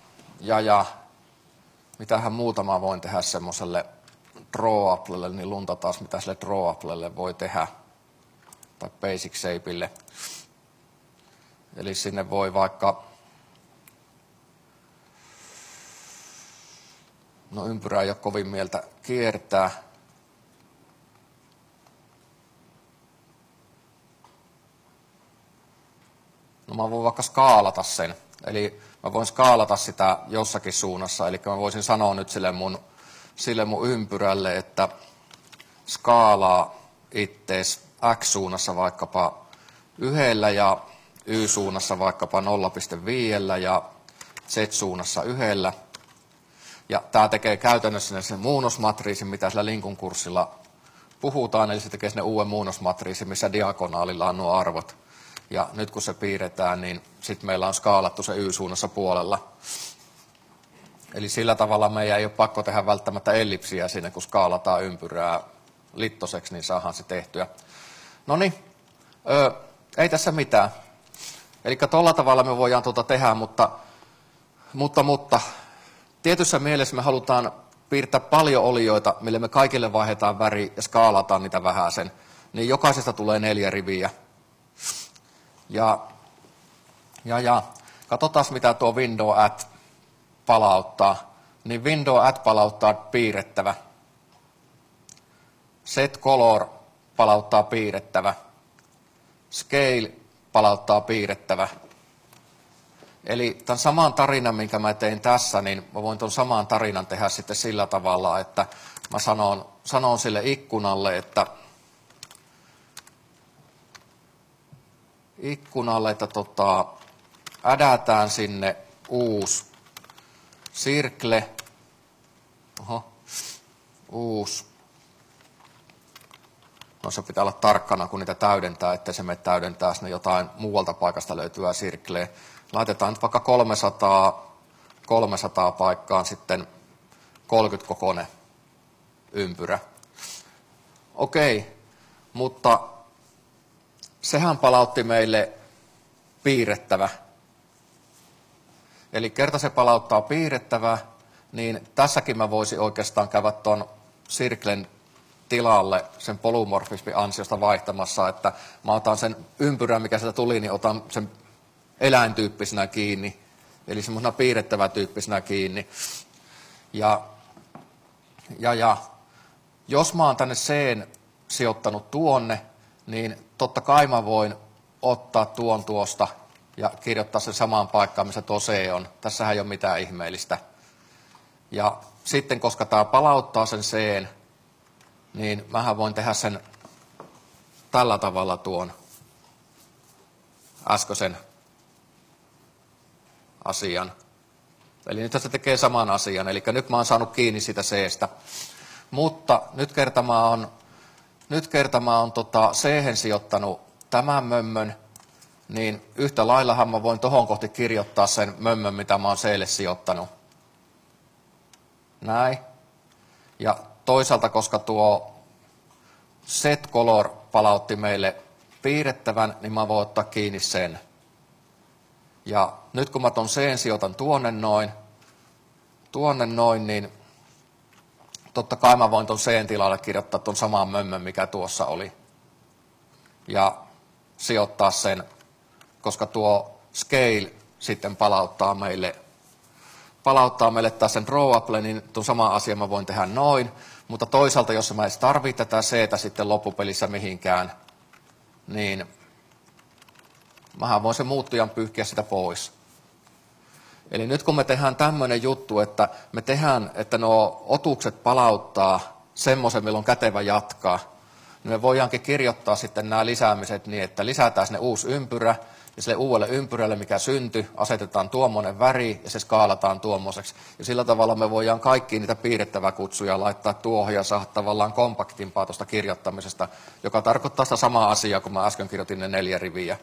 mitähän muuta mä voin tehdä semmoiselle draw-applelle, niin lunta taas mitä sille draw-applelle voi tehdä. Tai basic shapeille. Eli sinne voi vaikka, no ympyrää ei ole kovin mieltä kiertää. No mä voin vaikka skaalata sen. Eli mä voin skaalata sitä jossakin suunnassa. Eli mä voisin sanoa nyt sille mun ympyrälle, että skaalaa ittees X-suunnassa vaikkapa 1 ja Y-suunnassa vaikkapa 0,5 ja Z-suunnassa 1. Ja tämä tekee käytännössä sen muunnosmatriisin, mitä sillä Linkun kurssilla puhutaan. Eli se tekee sinne uuden muunnosmatriisin, missä diagonaalilla on nuo arvot. Ja nyt kun se piirretään, niin sitten meillä on skaalattu se Y-suunnassa puolella. Eli sillä tavalla meidän ei ole pakko tehdä välttämättä ellipsiä sinne, kun skaalataan ympyrää littoseksi, niin saadaan se tehtyä. Noniin, ei tässä mitään. Eli tuolla tavalla me voidaan tehdä, mutta tietyssä mielessä me halutaan piirtää paljon olioita, mille me kaikille vaihdetaan väri ja skaalataan niitä vähäsen. Niin jokaisesta tulee 4 riviä. Ja katsotaan mitä tuo window add palauttaa. Niin window add palauttaa piirrettävä. Set color palauttaa piirrettävä. Scale palauttaa piirrettävä. Eli tämän saman tarinan, minkä mä tein tässä, niin mä voin tuon saman tarinan tehdä sitten sillä tavalla, että mä sanon sille ikkunalle, että ädätään sinne uusi circle, no se pitää olla tarkkana, kun niitä täydentää, ettei se mene täydentää sinne jotain muualta paikasta löytyvää circleä. Laitetaan nyt vaikka 300 paikkaan sitten 30 kokoinen ympyrä. Okei, mutta sehän palautti meille piirrettävä. Eli kerta se palauttaa piirrettävää, niin tässäkin mä voisin oikeastaan käydä tuon circlen tilalle sen polymorfismin ansiosta vaihtamassa, että mä otan sen ympyrän, mikä sieltä tuli, niin otan sen eläintyyppisenä kiinni, eli semmoisena piirrettävä tyyppisenä kiinni. Ja jos mä oon tänne C:n sijoittanut tuonne, niin totta kai mä voin ottaa tuon tuosta ja kirjoittaa sen samaan paikkaan, missä tuo C on. Tässähän ei ole mitään ihmeellistä. Ja sitten, koska tämä palauttaa sen C:n, niin mähän voin tehdä sen tällä tavalla tuon äskeisen asian. Eli nyt se tekee saman asian. Eli nyt mä oon saanut kiinni sitä C:stä. Mutta nyt kerta mä oon C:hen sijoittanut tämän mömmön, niin yhtä laillahan mä voin tohon kohti kirjoittaa sen mömmön, mitä mä oon C:lle sijoittanut. Näin. Ja toisaalta, koska tuo set color palautti meille piirrettävän, niin mä voin ottaa kiinni sen. Ja nyt kun mä ton C:n sijoitan tuonne noin, niin totta kai mä voin ton C:n tilalle kirjoittaa ton saman mömmön, mikä tuossa oli. Ja sijoittaa sen, koska tuo scale sitten palauttaa meille palauttaa meille taas sen drawable, niin tuon sama asia mä voin tehdä noin. Mutta toisaalta, jos mä edes tarvitse tätä C-tä sitten loppupelissä mihinkään, niin mähän voin sen muuttujan pyyhkiä sitä pois. Eli nyt kun me tehdään tämmöinen juttu, että me tehdään, että nuo otukset palauttaa semmoisen, milloin on kätevä jatkaa, niin me voidaankin kirjoittaa sitten nämä lisäämiset niin, että lisätään sinne uusi ympyrä, ja sille uudelle ympyrälle, mikä syntyi, asetetaan tuommoinen väri, ja se skaalataan tuommoiseksi. Ja sillä tavalla me voidaan kaikki niitä piirrettäväkutsuja laittaa tuohon, ja saada tavallaan kompaktimpaa tuosta kirjoittamisesta, joka tarkoittaa sitä samaa asiaa, kun mä äsken kirjoitin ne 4 riviä.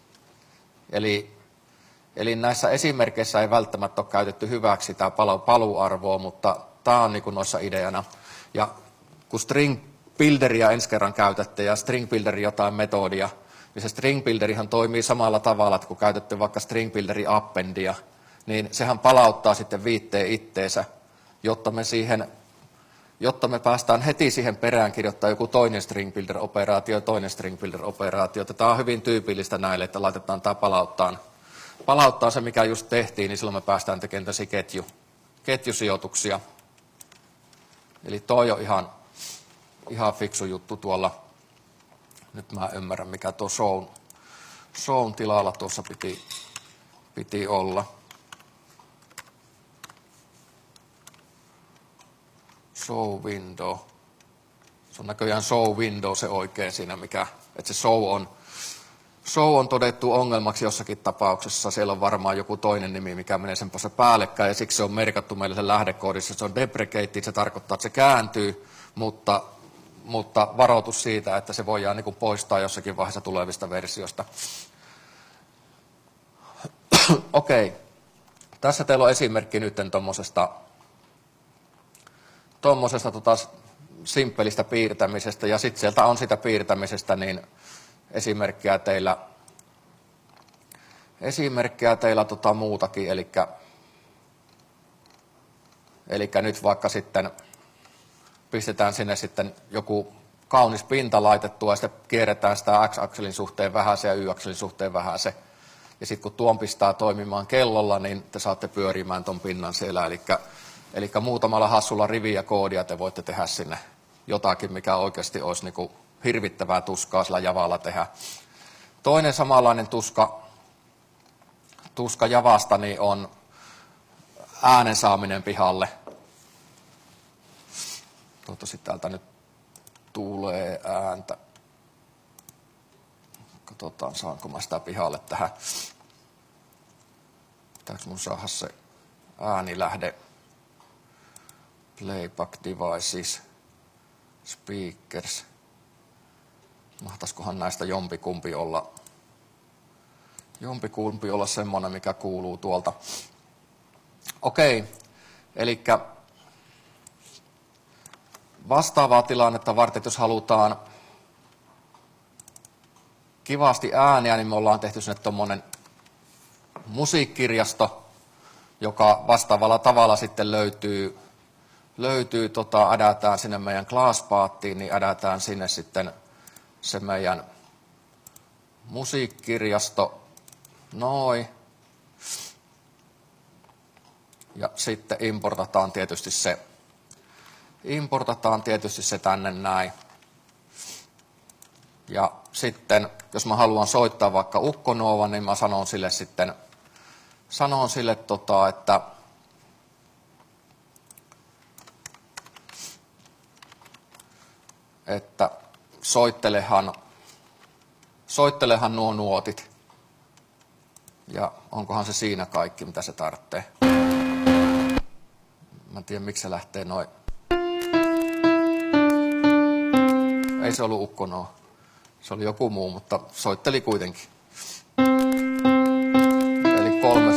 Eli näissä esimerkkeissä ei välttämättä ole käytetty hyväksi tämä paluarvoa, mutta tämä on niin kuin noissa ideana. Ja kun string builderia ensi kerran käytätte ja string builderi jotain metodia, niin se string builderihan toimii samalla tavalla, että kun käytätte vaikka string builderi appendia, niin sehän palauttaa sitten viitteen itteensä, jotta me päästään heti siihen perään kirjoittaa joku toinen string builder operaatio ja toinen string builder operaatio. Tämä on hyvin tyypillistä näille, että laitetaan tämä palauttaa se, mikä just tehtiin, niin silloin me päästään tekemään tällaisia ketjusijoituksia. Eli toi on ihan fiksu juttu tuolla. Nyt mä ymmärrän, mikä tuo shown tilalla tuossa piti olla. Show window. Se on näköjään show window se oikein siinä, että se show on todettu ongelmaksi jossakin tapauksessa. Siellä on varmaan joku toinen nimi, mikä menee sen kanssa päällekkäin, ja siksi se on merkattu meille sen lähdekoodissa. Se on deprecate, se tarkoittaa, että se kääntyy, mutta varoitus siitä, että se voidaan niin kuin poistaa jossakin vaiheessa tulevista versioista. Okei. Tässä teillä on esimerkki nyt tuommoisesta simppelistä piirtämisestä, ja sitten sieltä on sitä piirtämisestä niin esimerkkejä teillä muutakin, eli nyt vaikka sitten pistetään sinne sitten joku kaunis pinta laitettua, ja sitten kierretään sitä x-akselin suhteen vähäsen ja y-akselin suhteen vähäsen. Ja sitten kun tuon pistää toimimaan kellolla, niin te saatte pyörimään ton pinnan siellä. Eli muutamalla hassulla riviä koodia te voitte tehdä sinne jotakin, mikä oikeasti olisi niin kuin hirvittävää tuskaa sillä Javalla tehdä. Toinen samanlainen tuska Javasta niin on äänen saaminen pihalle. Toivottavasti täältä nyt tulee ääntä. Katsotaan, saanko mä sitä pihalle tähän. Pitääkö mun saada se äänilähde? Playback devices, speakers. Mahtaisikohan näistä jompikumpi olla semmoinen, mikä kuuluu tuolta. Okei, eli vastaavaa tilannetta varten, että jos halutaan kivasti ääniä, niin me ollaan tehty sinne tuommoinen musiikkikirjasto, joka vastaavalla tavalla sitten löytyy ädätään sinne meidän class-paattiin, niin ädätään sinne sitten se meidän musiikkikirjasto, noin. Ja sitten importataan tietysti se tänne näin. Ja sitten, jos mä haluan soittaa vaikka Ukkonovan, niin mä sanon sille, että soittelehan nuo nuotit. Ja onkohan se siinä kaikki, mitä se tarvitsee. Mä en tiedä, miksi se lähtee noin. Ei se ollut Ukkonova. Se oli joku muu, mutta soitteli kuitenkin. Eli 3.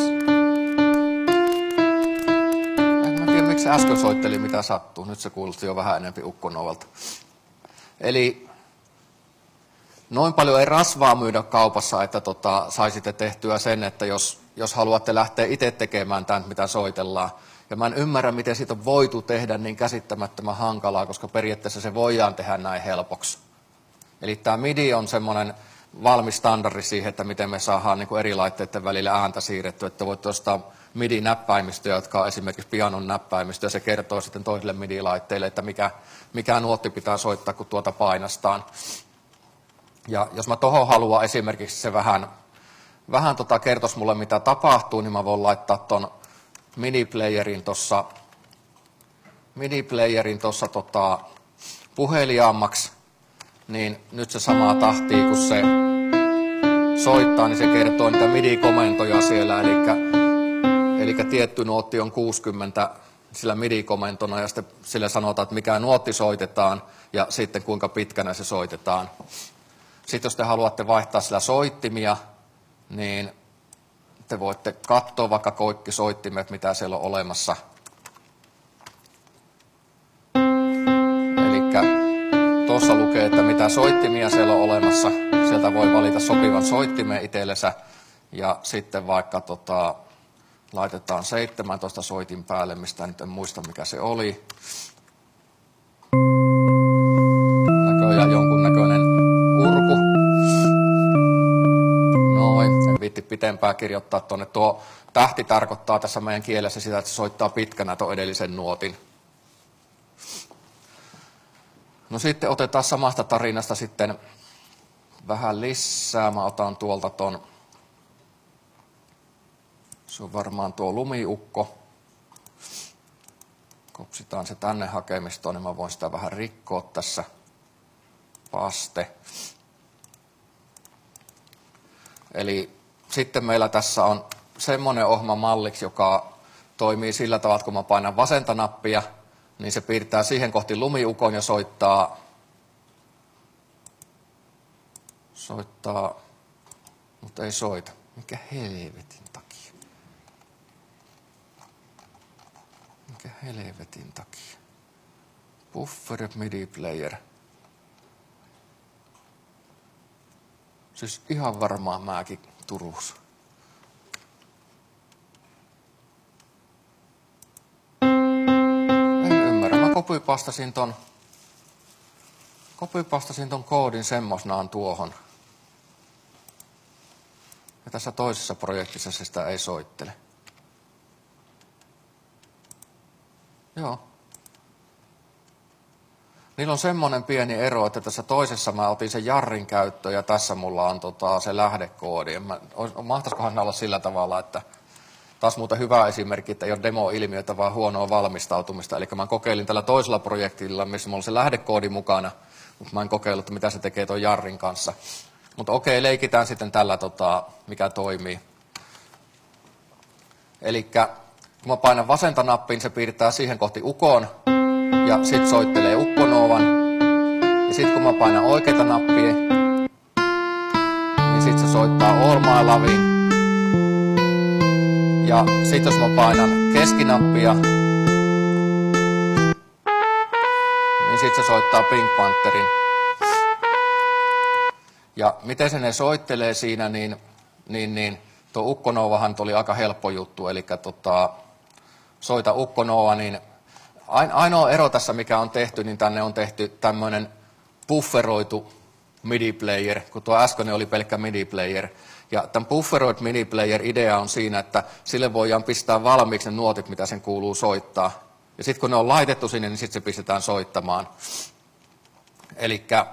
En tiedä, miksi se äsken soitteli, mitä sattuu. Nyt se kuulosti jo vähän enemmän Ukkonovalta. Eli noin paljon ei rasvaa myydä kaupassa, että saisitte tehtyä sen, että jos haluatte lähteä itse tekemään tämän, mitä soitellaan. Ja mä en ymmärrä, miten siitä on voitu tehdä niin käsittämättömän hankalaa, koska periaatteessa se voidaan tehdä näin helpoksi. Eli tämä MIDI on semmoinen valmis standardi siihen, että miten me saadaan niin kuin eri laitteiden välillä ääntä siirrettyä, että voit ostaa MIDI-näppäimistöjä, jotka on esimerkiksi pianon näppäimistö, ja se kertoo sitten toisille MIDI-laitteille, että mikä nuotti pitää soittaa, kun tuota painastaan. Ja jos mä tohon haluan esimerkiksi se vähän kertoisi mulle, mitä tapahtuu, niin mä voin laittaa ton midi-playerin tuossa puheliaammaksi, niin nyt se samaa tahtia, kun se soittaa, niin se kertoo niitä MIDI-komentoja siellä, eli tietty nuotti on 60 sillä MIDI-komentona, ja sitten sille sanotaan, että mikä nuotti soitetaan, ja sitten kuinka pitkänä se soitetaan. Sitten jos te haluatte vaihtaa sillä soittimia, niin te voitte katsoa vaikka kaikki soittimet, mitä siellä on olemassa. Eli tuossa lukee, että mitä soittimia siellä on olemassa. Sieltä voi valita sopivan soittimen itsellensä. Ja sitten vaikka laitetaan 17 soitin päälle, mistä nyt en muista mikä se oli. Näköjään jonkunnäköinen urku. En viitti pitempään kirjoittaa tuonne. Tuo tähti tarkoittaa tässä meidän kielessä sitä, että se soittaa pitkänä tuon edellisen nuotin. No sitten otetaan samasta tarinasta sitten vähän lisää. Mä otan tuolta ton, se on varmaan tuo lumiukko. Kopsitaan se tänne hakemistoon, niin mä voin sitä vähän rikkoa tässä. Paste. Eli sitten meillä tässä on semmoinen ohjelma malliksi, joka toimii sillä tavalla, että kun mä painan vasenta nappia, niin se piirtää siihen kohti lumiukon ja soittaa, mutta ei soita. Mikä helvetin takia? Mikä helvetin takia? Buffer MIDI player. Siis ihan varmaan mäkin Turussa. En ymmärrä. Mä kopipastasin ton koodin semmosnaan tuohon. Ja tässä toisessa projektissa se sitä ei soittele. Joo. Niillä on semmoinen pieni ero, että tässä toisessa mä otin sen jarrin käyttöön ja tässä mulla on se lähdekoodi. Mahtaisikohan olla sillä tavalla, että taas muuten hyvä esimerkki, että ei ole demo-ilmiötä, vaan huonoa valmistautumista. Eli mä kokeilin tällä toisella projektilla, missä mulla on se lähdekoodi mukana, mutta mä en kokeillut, että mitä se tekee tuon jarrin kanssa. Mutta okei, leikitään sitten tällä, mikä toimii. Eli kun mä painan vasenta nappiin, se piirtää siihen kohti ukon. Ja sitten soittelee ukkonoovan. Ja sitten kun mä painan oikeita nappia, niin sitten se soittaa All My Lovin. Ja sitten jos mä painan keskinappia, niin sitten se soittaa Pink Pantherin. Ja miten se ne soittelee siinä, niin tuo ukkonoovahan oli aika helppo juttu. Eli soita ukkonoova, niin ainoa ero tässä, mikä on tehty, niin tänne on tehty tämmöinen bufferoitu MIDI-player, kun tuo äskeinen oli pelkkä MIDI-player. Ja tämän bufferoid MIDI-player-idea on siinä, että sille voidaan pistää valmiiksi ne nuotit, mitä sen kuuluu soittaa. Ja sitten kun ne on laitettu sinne, niin sitten se pistetään soittamaan. Elikkä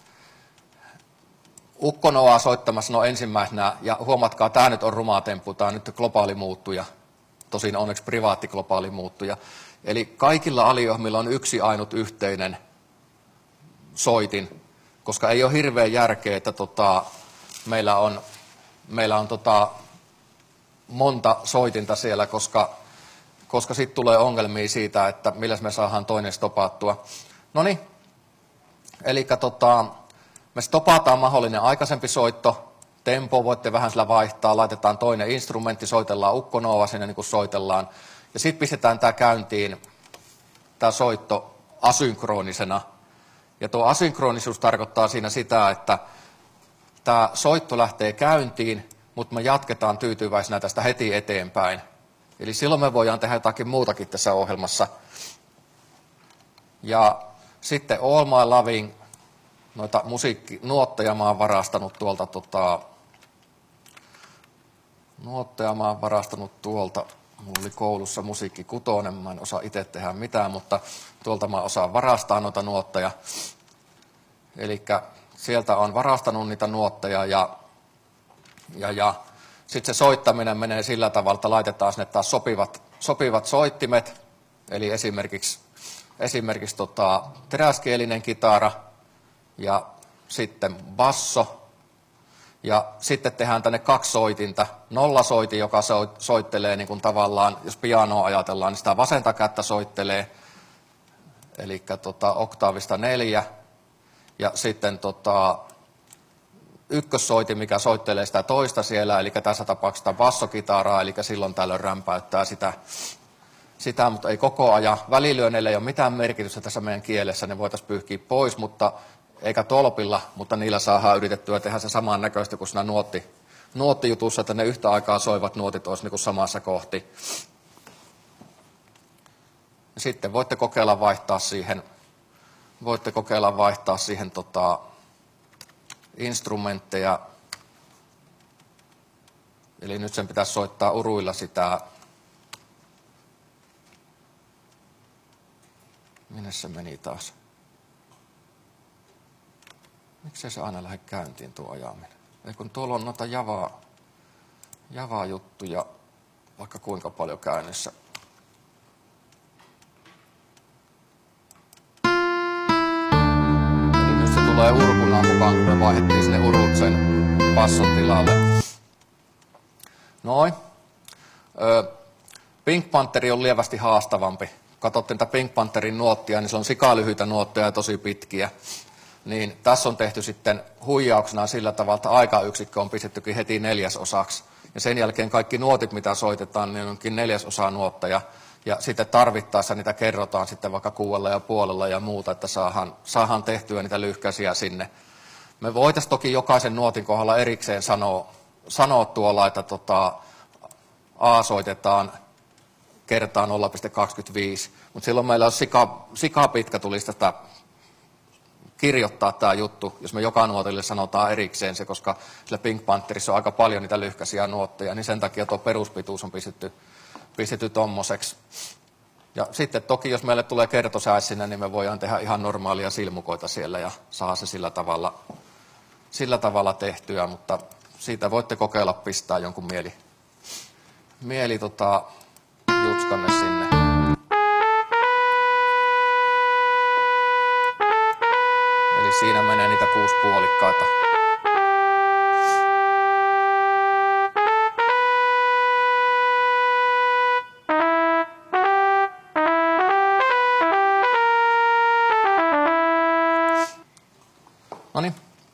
ukkonoaa soittamassa no ensimmäisenä, ja huomatkaa, tämä nyt on ruma temppu, tämä on nyt globaali muuttuja. Tosin onneksi privaatti globaali muuttuja. Eli kaikilla aliohmilla on yksi ainut yhteinen soitin, koska ei ole hirveän järkeä, että meillä on monta soitinta siellä, koska sitten tulee ongelmia siitä, että millä me saadaan toinen stopattua. Noniin, eli me stopataan mahdollinen aikaisempi soitto, tempo voitte vähän sillä vaihtaa, laitetaan toinen instrumentti, soitellaan ukkonoova sinne niin kuin soitellaan, ja sitten pistetään tämä käyntiin, tämä soitto asynkroonisena. Ja tuo asynkronisuus tarkoittaa siinä sitä, että tämä soitto lähtee käyntiin, mutta me jatketaan tyytyväisenä tästä heti eteenpäin. Eli silloin me voidaan tehdä jotakin muutakin tässä ohjelmassa. Ja sitten All My Loving, noita nuotteja mä oon varastanut tuolta, mulla oli koulussa musiikki 6, mä en osaa itse tehdä mitään, mutta tuolta mä osaan varastaa noita nuotteja. Eli sieltä on varastanut niitä nuotteja ja sitten se soittaminen menee sillä tavalla, että laitetaan sinne taas sopivat soittimet, eli esimerkiksi teräskielinen kitara ja sitten basso. Ja sitten tehdään tänne 2 soitinta. Nollasoitin, joka soittelee niin kuin tavallaan, jos pianoa ajatellaan, niin sitä vasenta kättä soittelee, eli oktaavista 4. Ja sitten ykkössoitin, mikä soittelee sitä toista siellä, eli tässä tapauksessa bassokitaraa, eli silloin tällöin rämpäyttää sitä, mutta ei koko ajan. Välilyönneillä ei ole mitään merkitystä tässä meidän kielessä, ne voitaisiin pyyhkiä pois, eikä tolpilla, mutta niillä saadaan yritettyä tehdä se saman näköistä kuin siinä nuottijutussa, että ne yhtä aikaa soivat nuotit olisi niin kuin samassa kohti. Ja sitten voitte kokeilla vaihtaa siihen instrumentteja. Eli nyt sen pitäisi soittaa uruilla sitä. Minne se meni taas? Miksei se aina lähde käyntiin tuo ajaminen? Ei kun tuolla on noita Java-juttuja vaikka kuinka paljon käynnissä. Eli nyt se tulee urkunaan mukaan, kun me vaihdettiin sinne urut sen basson tilalle. Noin. Pink Pantheri on lievästi haastavampi. Katsottiin tätä Pink Pantherin nuottia, niin se on sikalyhyitä nuotteja ja tosi pitkiä. Niin tässä on tehty sitten huijauksena sillä tavalla, että aikayksikkö on pistettykin heti 4/4. Ja sen jälkeen kaikki nuotit, mitä soitetaan, niin onkin 4/4 nuotteja. Ja sitten tarvittaessa niitä kerrotaan sitten vaikka 6,5 ja muuta, että saadaan tehtyä niitä lyhkäisiä sinne. Me voitaisiin toki jokaisen nuotin kohdalla erikseen sanoa tuolla, että A soitetaan kertaa 0,25, mutta silloin meillä olisi sikapitkä tulisi tästä kirjoittaa tämä juttu, jos me joka nuotille sanotaan erikseen se, koska sillä Pink Pantherissa on aika paljon niitä lyhkäisiä nuotteja, niin sen takia tuo peruspituus on pistetty tommoseksi. Ja sitten toki, jos meille tulee kertosäes sinne, niin me voidaan tehdä ihan normaalia silmukoita siellä ja saa se sillä tavalla tehtyä, mutta siitä voitte kokeilla pistää jonkun mieli jutskanne sinne. Eli siinä menee niitä 6 puolikkaita. Noniin.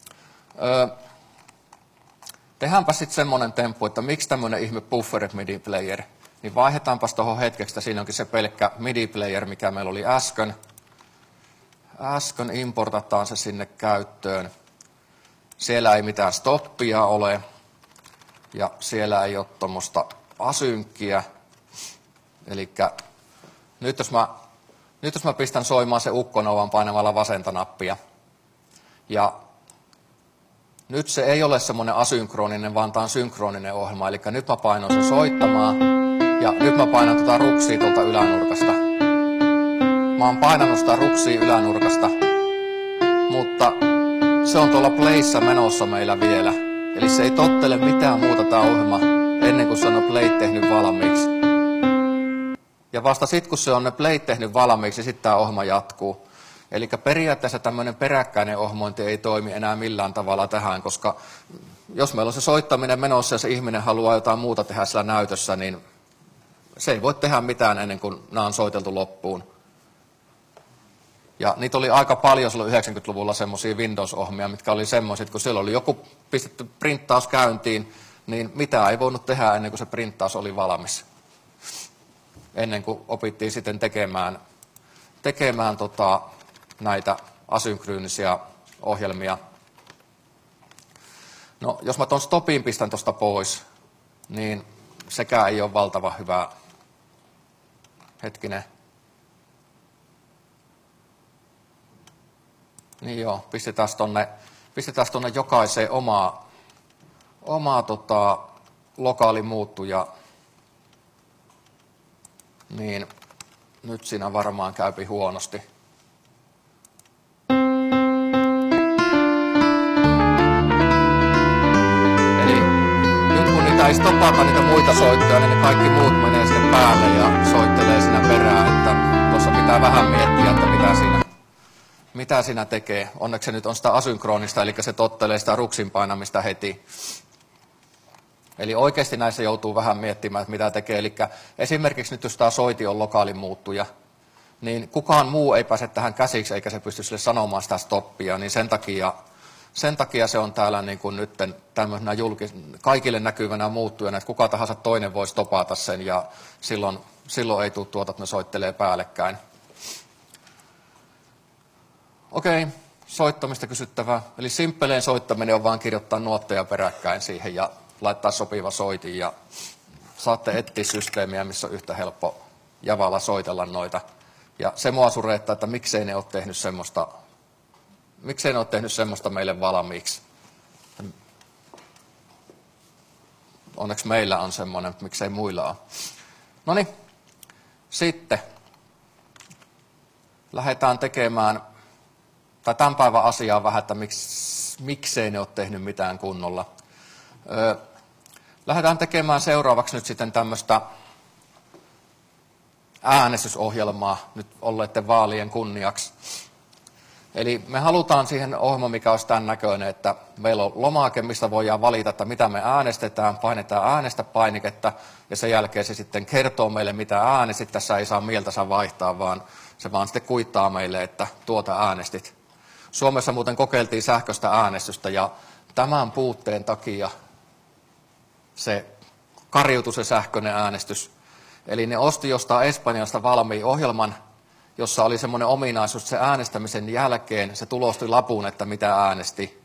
Tehdäänpä sitten semmoinen temppu, että miksi tämmöinen ihme buffered MIDI player. Niin vaihdetaanpas tuohon hetkeksi, siinä onkin se pelkkä MIDI player, mikä meillä oli äsken. Äsken importataan se sinne käyttöön. Siellä ei mitään stoppia ole. Ja siellä ei ole tuommoista asynkkiä. Elikkä nyt jos mä pistän soimaan se ukkonouvan painamalla vasenta nappia. Ja nyt se ei ole semmoinen asynkroninen, vaan tämä on synkroninen ohjelma. Eli nyt mä painan sen soittamaan. Ja nyt mä painan tuota ruksia tuolta ylänurkasta. Mä oon painanut sitä ruksia ylänurkasta. Mutta se on tuolla playssä menossa meillä vielä. Eli se ei tottele mitään muuta tämä ohjelma ennen kuin se on ne playt tehnyt valmiiksi. Ja vasta sitten kun se on ne playt tehnyt valmiiksi, sitten tämä ohjelma jatkuu. Eli periaatteessa tämmöinen peräkkäinen ohjelmointi ei toimi enää millään tavalla tähän, koska jos meillä on se soittaminen menossa ja se ihminen haluaa jotain muuta tehdä sillä näytössä, niin se ei voi tehdä mitään ennen kuin nämä on soiteltu loppuun. Ja niitä oli aika paljon silloin 90-luvulla semmoisia Windows-ohjelmia, mitkä oli semmoiset, kun siellä oli joku pistetty printtaus käyntiin, niin mitä ei voinut tehdä ennen kuin se printtaus oli valmis. Ennen kuin opittiin sitten tekemään näitä asynkryynisiä ohjelmia. No, jos mä ton stopin pistän tuosta pois, niin sekään ei ole valtavan hyvä. Hetkinen. Niin joo, pistetään tonne jokaiseen omaa lokaali muuttuja. Niin nyt siinä varmaan käypi huonosti. Eli nyt kun niitä ei stopata niitä muita soittoja, niin ne kaikki muut menee sitten päälle ja soittelee siinä perään. Että tuossa pitää vähän miettiä, että mitä siinä tekee. Onneksi se nyt on sitä asynkronista, eli se tottelee sitä ruksin painamista heti. Eli oikeasti näissä joutuu vähän miettimään, että mitä tekee. Eli esimerkiksi nyt jos tämä soiti on lokaalin muuttuja, niin kukaan muu ei pääse tähän käsiksi, eikä se pysty sille sanomaan sitä stoppia, niin sen takia se on täällä niin kuin nyt tämmöisenä kaikille näkyvänä muuttujana, että kuka tahansa toinen voi stopata sen, ja silloin ei tule että ne soittelee päällekkäin. Okei, soittamista kysyttävää. Eli simppeleen soittaminen on vaan kirjoittaa nuotteja peräkkäin siihen ja laittaa sopiva soitin, ja saatte etsiä systeemiä, missä on yhtä helppo Javalla soitella noita. Ja se mua sureettaa, että miksei ne ole tehnyt semmoista meille valmiiksi. Onneksi meillä on semmoinen, mutta miksei muilla ole. Noniin, sitten lähdetään tekemään, tai tämän päivän asiaa vähän, että miksei ne ole tehnyt mitään kunnolla. Lähdetään tekemään seuraavaksi nyt sitten tämmöistä äänestysohjelmaa nyt olleiden vaalien kunniaksi. Eli me halutaan siihen ohjelma, mikä olisi tämän näköinen, että meillä on lomake, mistä voidaan valita, että mitä me äänestetään, painetaan äänestä-painiketta, ja sen jälkeen se sitten kertoo meille, mitä äänestit. Tässä ei saa mieltänsä vaihtaa, vaan se vaan sitten kuittaa meille, että tuota äänestit. Suomessa muuten kokeiltiin sähköistä äänestystä, ja tämän puutteen takia se kariutui se sähköinen äänestys. Eli ne osti jostain Espanjasta valmiin ohjelman, jossa oli semmoinen ominaisuus, että se äänestämisen jälkeen se tulosti lapun, että mitä äänesti.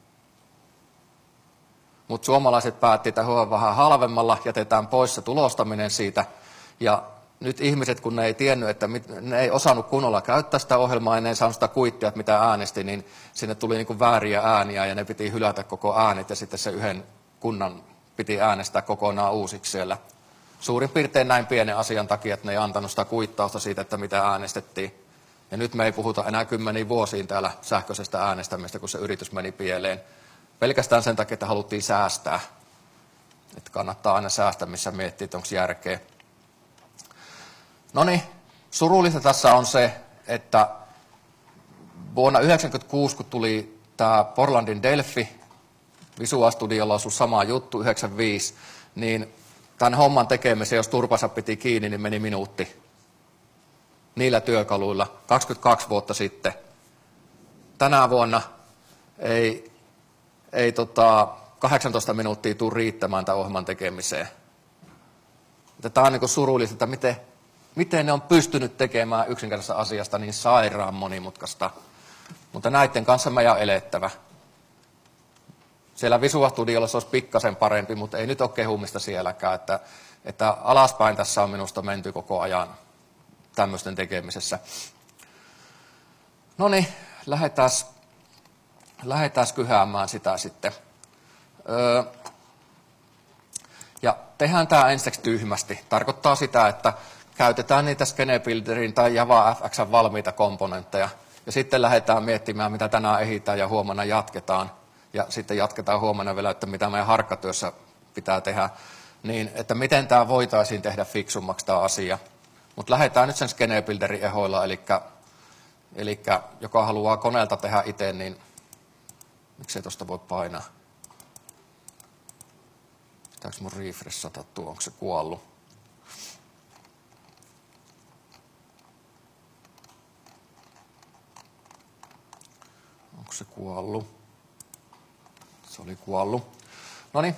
Mutta suomalaiset päätti, että vähän halvemmalla jätetään pois se tulostaminen siitä. Ja nyt ihmiset, kun ne ei tiennyt, että ne ei osannut kunnolla käyttää sitä ohjelmaa ja ne ei saanut sitä kuittia, että mitä äänesti, niin sinne tuli niin kuin vääriä ääniä ja ne piti hylätä koko äänet ja sitten se yhden kunnan piti äänestää kokonaan uusiksi siellä. Suurin piirtein näin pienen asian takia, että ne ei antanut sitä kuittausta siitä, että mitä äänestettiin. Ja nyt me ei puhuta enää 10 vuosiin täällä sähköisestä äänestämistä, kun se yritys meni pieleen. Pelkästään sen takia, että haluttiin säästää. Että kannattaa aina säästämissä miettiä, että onko järkeä. Noniin, surullista tässä on se, että vuonna 1996, kun tuli tämä Portlandin Delphi, Visual Studiolla on sama juttu, 95, niin tämän homman tekemiseen, jos turpansa piti kiinni, niin meni minuutti. Niillä työkaluilla, 22 vuotta sitten. Tänä vuonna ei 18 minuuttia tule riittämään tämän ohjelman tekemiseen. Tämä on niin surullista, että miten ne on pystynyt tekemään yksinkertaisesta asiasta niin sairaan monimutkaista. Mutta näiden kanssa meidän on elettävä. Siellä Visual Studiolla se olisi pikkasen parempi, mutta ei nyt ole kehumista sielläkään. Että alaspäin tässä on minusta menty koko ajan tämmöisten tekemisessä. No niin, lähdetään kyhäämään sitä sitten. Ja tehdään tämä ensiksi tyhmästi. Tarkoittaa sitä, että käytetään niitä Skenebuilderin tai Java FX:n valmiita komponentteja. Ja sitten lähdetään miettimään, mitä tänään ehditään ja huomenna jatketaan. Ja sitten jatketaan huomenna vielä, että mitä meidän harkkatyössä pitää tehdä. Niin, että miten tämä voitaisiin tehdä fiksummaksi tämä asia. Mutta lähdetään nyt sen Skenebuilderin ehoilla, eli joka haluaa koneelta tehdä itse, niin miksei tuosta voi painaa. Pitääkö mun refreshata tuo, onko se kuollut? Onko se kuollut? Se oli kuollut. Noniin.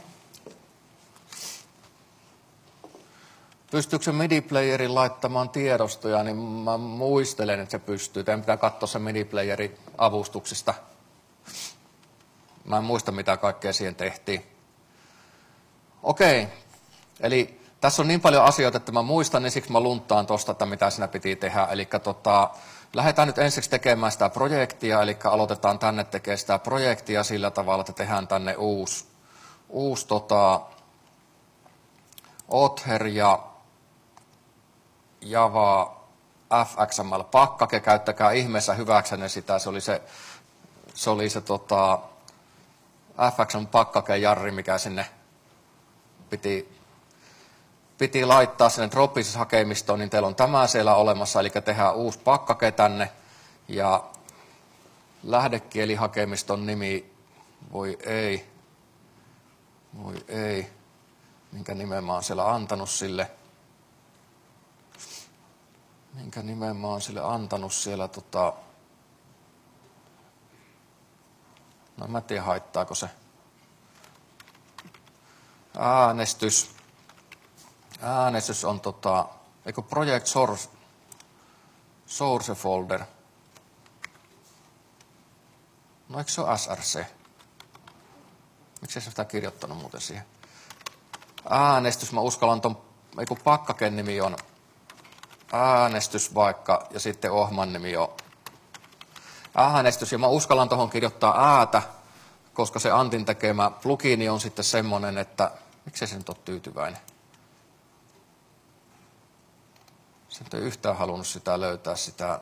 Pystyykö se MIDI-playerin laittamaan tiedostoja, niin mä muistelen, että se pystyy. Teidän pitää katsoa se MIDI-playerin avustuksista. Mä en muista, mitä kaikkea siihen tehtiin. Okei, eli tässä on niin paljon asioita, että mä muistan, niin siksi mä lunttaan tuosta, että mitä siinä piti tehdä. Eli Lähdetään nyt ensiksi tekemään sitä projektia, eli aloitetaan tänne tekemään sitä projektia sillä tavalla, että tehdään tänne uusi Other ja Java fxml-pakkake, käyttäkää ihmeessä hyväksenne sitä, se oli se fxml-pakkake jarri, mikä sinne piti laittaa sinne Dropbox-hakemistoon, niin teillä on tämä siellä olemassa, eli tehdään uusi pakkake tänne, ja lähdekielihakemiston nimi, voi ei, minkä nimen mä oon siellä antanut sille, no mä en tiedä haittaako se, äänestys on eikö Project Source folder, no eikö se ole SRC, miksi se sitä kirjoittanut muuten siihen, äänestys, mä uskallan eikö pakkaken nimi on äänestys vaikka, ja sitten ohjelman nimi on äänestys, ja mä uskallan tuohon kirjoittaa äätä, koska se Antin tekemä plugini on sitten semmoinen, että miksei se nyt ole tyytyväinen. Se ei yhtään halunnut sitä löytää sitä.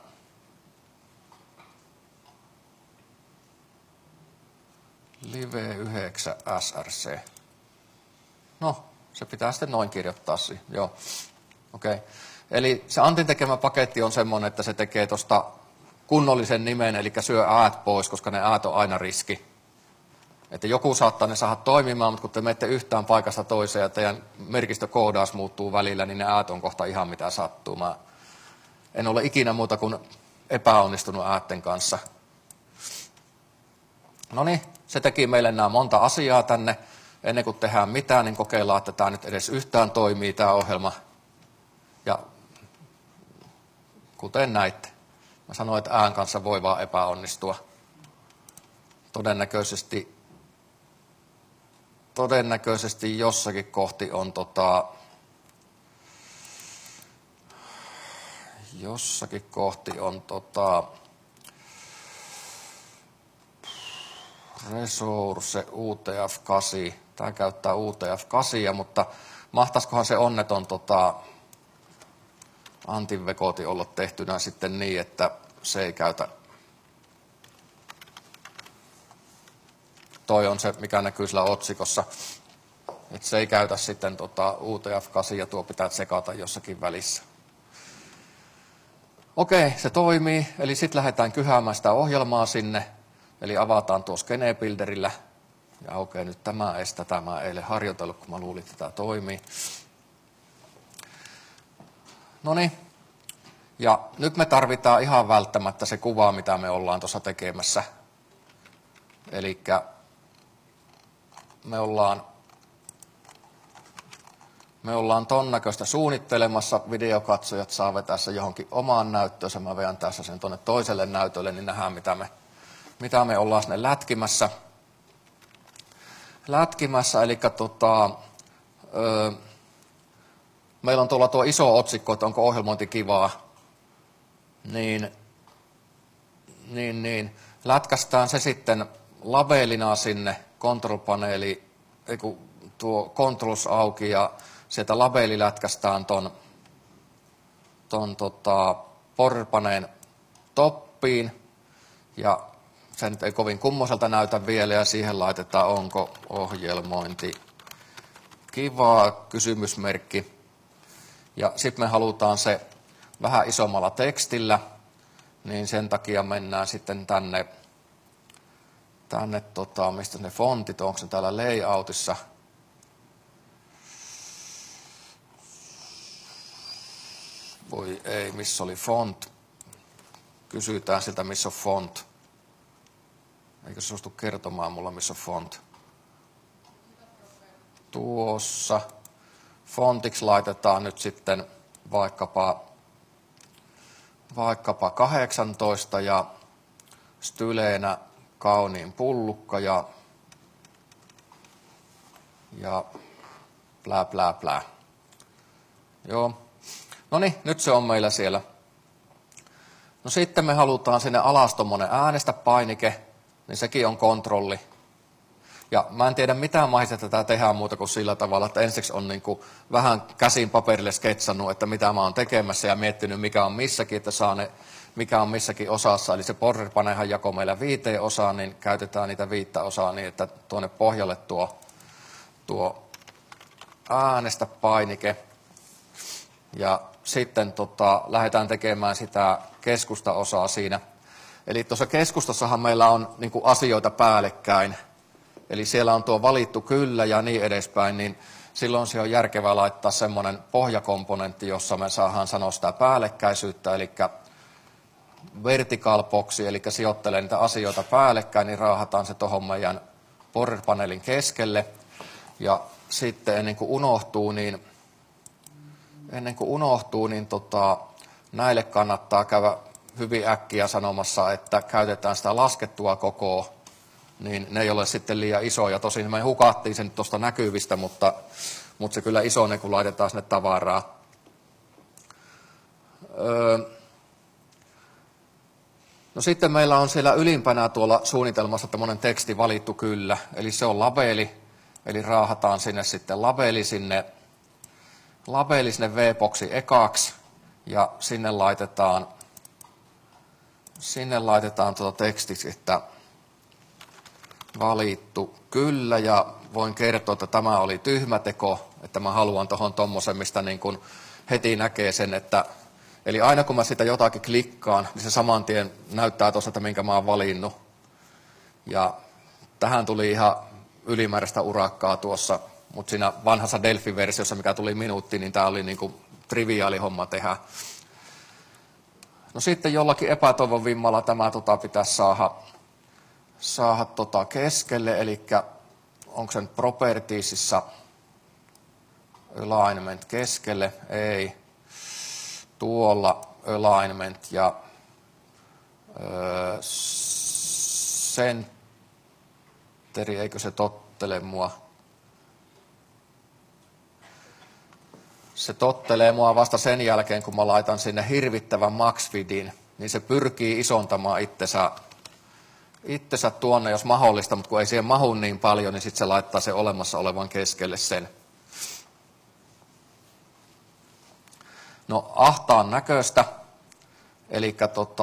Live 9 SRC. No, se pitää sitten noin kirjoittaa siihen. Joo, okei. Okay. Eli se Antin tekemä paketti on semmoinen, että se tekee tuosta kunnollisen nimen, eli syö äät pois, koska ne äät on aina riski. Että joku saattaa ne saada toimimaan, mutta kun te menette yhtään paikasta toiseen ja teidän merkistökoodaus muuttuu välillä, niin ne äät on kohta ihan mitä sattuu. Mä en ole ikinä muuta kuin epäonnistunut äätten kanssa. No niin, se teki meille nämä monta asiaa tänne. Ennen kuin tehdään mitään, niin kokeillaan, että tämä nyt edes yhtään toimii, tämä ohjelma. Ja kuten näitte, mä sanoin, että ään kanssa voi vaan epäonnistua. Todennäköisesti jossakin kohti on Resource UTF-8. Tämä käyttää UTF-8, mutta mahtaisikohan se onneton Antin vekoti olla tehtynä sitten niin, että se ei käytä. Toi on se, mikä näkyy sillä otsikossa. Että se ei käytä sitten UTF-8 ja tuo pitää tsekata jossakin välissä. Okei, se toimii. Eli sitten lähdetään kyhäämään sitä ohjelmaa sinne. Eli avataan tuo Skenebuilderillä. Ja okei, nyt tämä mä eilen harjoitellut, kun mä luulin, että tämä toimii. Noniin. Ja nyt me tarvitaan ihan välttämättä se kuva, mitä me ollaan tuossa tekemässä. Eli me ollaan ton näköistä suunnittelemassa. Videokatsojat saa vetää se johonkin omaan näyttöönsä. Mä veän tässä sen tuonne toiselle näytölle, niin nähdään mitä me ollaan sinne lätkimässä. Eli meillä on tuolla tuo iso otsikko, että onko ohjelmointi kivaa. Niin. Lätkästään se sitten labelina sinne control-paneeli, tuo controls auki ja sieltä labeli lätkästään ton porpaneen toppiin ja se nyt ei kovin kummoselta näytä vielä ja siihen laitetaan onko ohjelmointi kivaa, kysymysmerkki. Ja sitten me halutaan se vähän isommalla tekstillä, niin sen takia mennään sitten tänne mistä ne fontit, onko ne täällä layoutissa. Voi ei, missä oli font? Kysytään siltä, missä on font. Eikö se suostu kertomaan mulla, missä on font? Tuossa. Fontiksi laitetaan nyt sitten vaikkapa 18 ja styleenä kauniin pullukka ja plää. Joo. Noniin, nyt se on meillä siellä. No sitten me halutaan sinne alas tommonen äänestä painike, niin sekin on kontrolli. Ja mä en tiedä mitään mahdollisuutta tätä tehdään muuta kuin sillä tavalla, että ensiksi on niin kuin vähän käsin paperille sketsannut, että mitä mä oon tekemässä ja miettinyt mikä on missäkin, että saa ne, mikä on missäkin osassa. Eli se PowerPointhan jakoi meillä 5 osaan, niin käytetään niitä 5 osaa niin, että tuonne pohjalle tuo äänestä painike. Ja sitten lähdetään tekemään sitä keskustaosaa siinä. Eli tuossa keskustassahan meillä on niin kuin asioita päällekkäin. Eli siellä on tuo valittu kyllä ja niin edespäin, niin silloin se on järkevää laittaa semmoinen pohjakomponentti, jossa me saadaan sanoa sitä päällekkäisyyttä, eli vertical boxi, eli sijoittelee niitä asioita päällekkäin, niin raahataan se tuohon meidän PowerPointin keskelle. Ja sitten ennen kuin unohtuu, niin näille kannattaa käydä hyvin äkkiä sanomassa, että käytetään sitä laskettua kokoa, niin ne ei ole sitten liian isoja. Tosin me hukattiin sen tuosta näkyvistä, mutta se kyllä isonee, kun laitetaan sinne tavaraa. No sitten meillä on siellä ylimpänä tuolla suunnitelmassa tämmöinen teksti valittu kyllä, eli se on labeli, eli raahataan sinne sitten labeli sinne V-boxin ekaksi, ja sinne laitetaan tekstiksi, että valittu kyllä, ja voin kertoa, että tämä oli tyhmä teko, että mä haluan tuohon tommosen, mistä niin kun heti näkee sen, että eli aina kun mä sitä jotakin klikkaan, niin se saman tien näyttää tuossa, että minkä mä oon valinnut. Ja tähän tuli ihan ylimääräistä urakkaa tuossa, mutta siinä vanhassa Delphi-versiossa, mikä tuli minuutti, niin tämä oli niin kuin triviaali homma tehdä. No sitten jollakin epätoivon vimmalla tämä pitäisi saada keskelle, eli onko se nyt Propertiesissa alignment keskelle, ei, tuolla alignment ja centeri, eikö se tottele mua? Se tottelee mua vasta sen jälkeen, kun mä laitan sinne hirvittävän maxfidin, niin se pyrkii isontamaan itsensä tuonne, jos mahdollista, mutta kun ei siihen mahu niin paljon, niin sitten se laittaa se olemassa olevan keskelle sen. No ahtaan näköistä, eli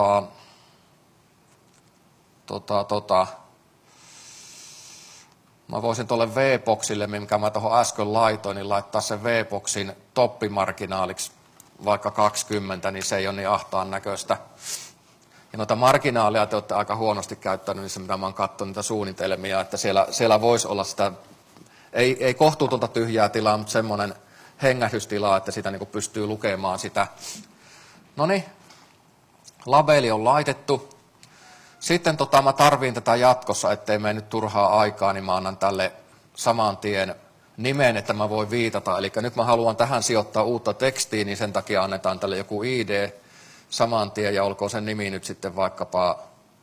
mä voisin tuolle V-boxille, minkä mä tuohon äsken laitoin, niin laittaa sen V-boxin toppimarginaaliksi vaikka 20, niin se ei ole niin ahtaan näköistä. Ja noita marginaaleja te olette aika huonosti käyttänyt niissä, mitä mä oon katsonut niitä suunnitelmia, että siellä voisi olla sitä, ei kohtuutonta tyhjää tilaa, mutta semmoinen hengähdystilaa, että sitä niin kuin pystyy lukemaan sitä. Noniin, labeli on laitettu. Sitten mä tarviin tätä jatkossa, ettei mene nyt turhaa aikaa, niin mä annan tälle saman tien nimen, että mä voin viitata. Eli nyt mä haluan tähän sijoittaa uutta tekstiä, niin sen takia annetaan tälle joku ID saman tien, ja olkoon sen nimi nyt sitten vaikkapa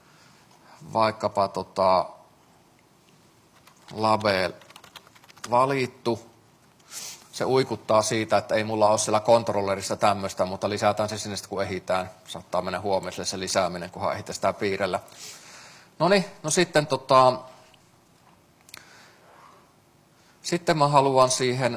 label valittu. Se uikuttaa siitä, että ei mulla ole siellä kontrollerissa tämmöistä, mutta lisätään se sinne sitten, kun ehditään. Saattaa mennä huomiselle se lisääminen, kunhan ehditään sitä piirrellä. Noniin, no sitten sitten mä haluan siihen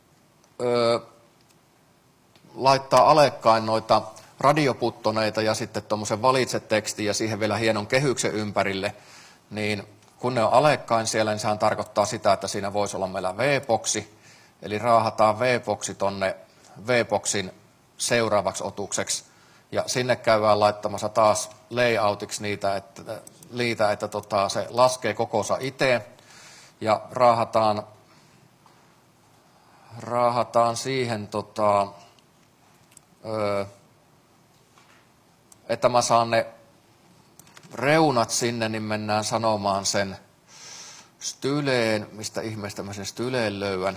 laittaa alekkain noita radioputtoneita ja sitten tuommoisen valitse-tekstin ja siihen vielä hienon kehyksen ympärille, niin kun ne on alekkain siellä, niin sehän tarkoittaa sitä, että siinä voisi olla meillä V-boxi, eli raahataan V-boxi tonne V-boxin seuraavaksi otukseksi, ja sinne käydään laittamassa taas layoutiksi niitä, että se laskee kokonsa itse, ja raahataan siihen, että mä saan ne reunat sinne, niin mennään sanomaan sen styleen, mistä ihmeestä mä sen styleen löydän.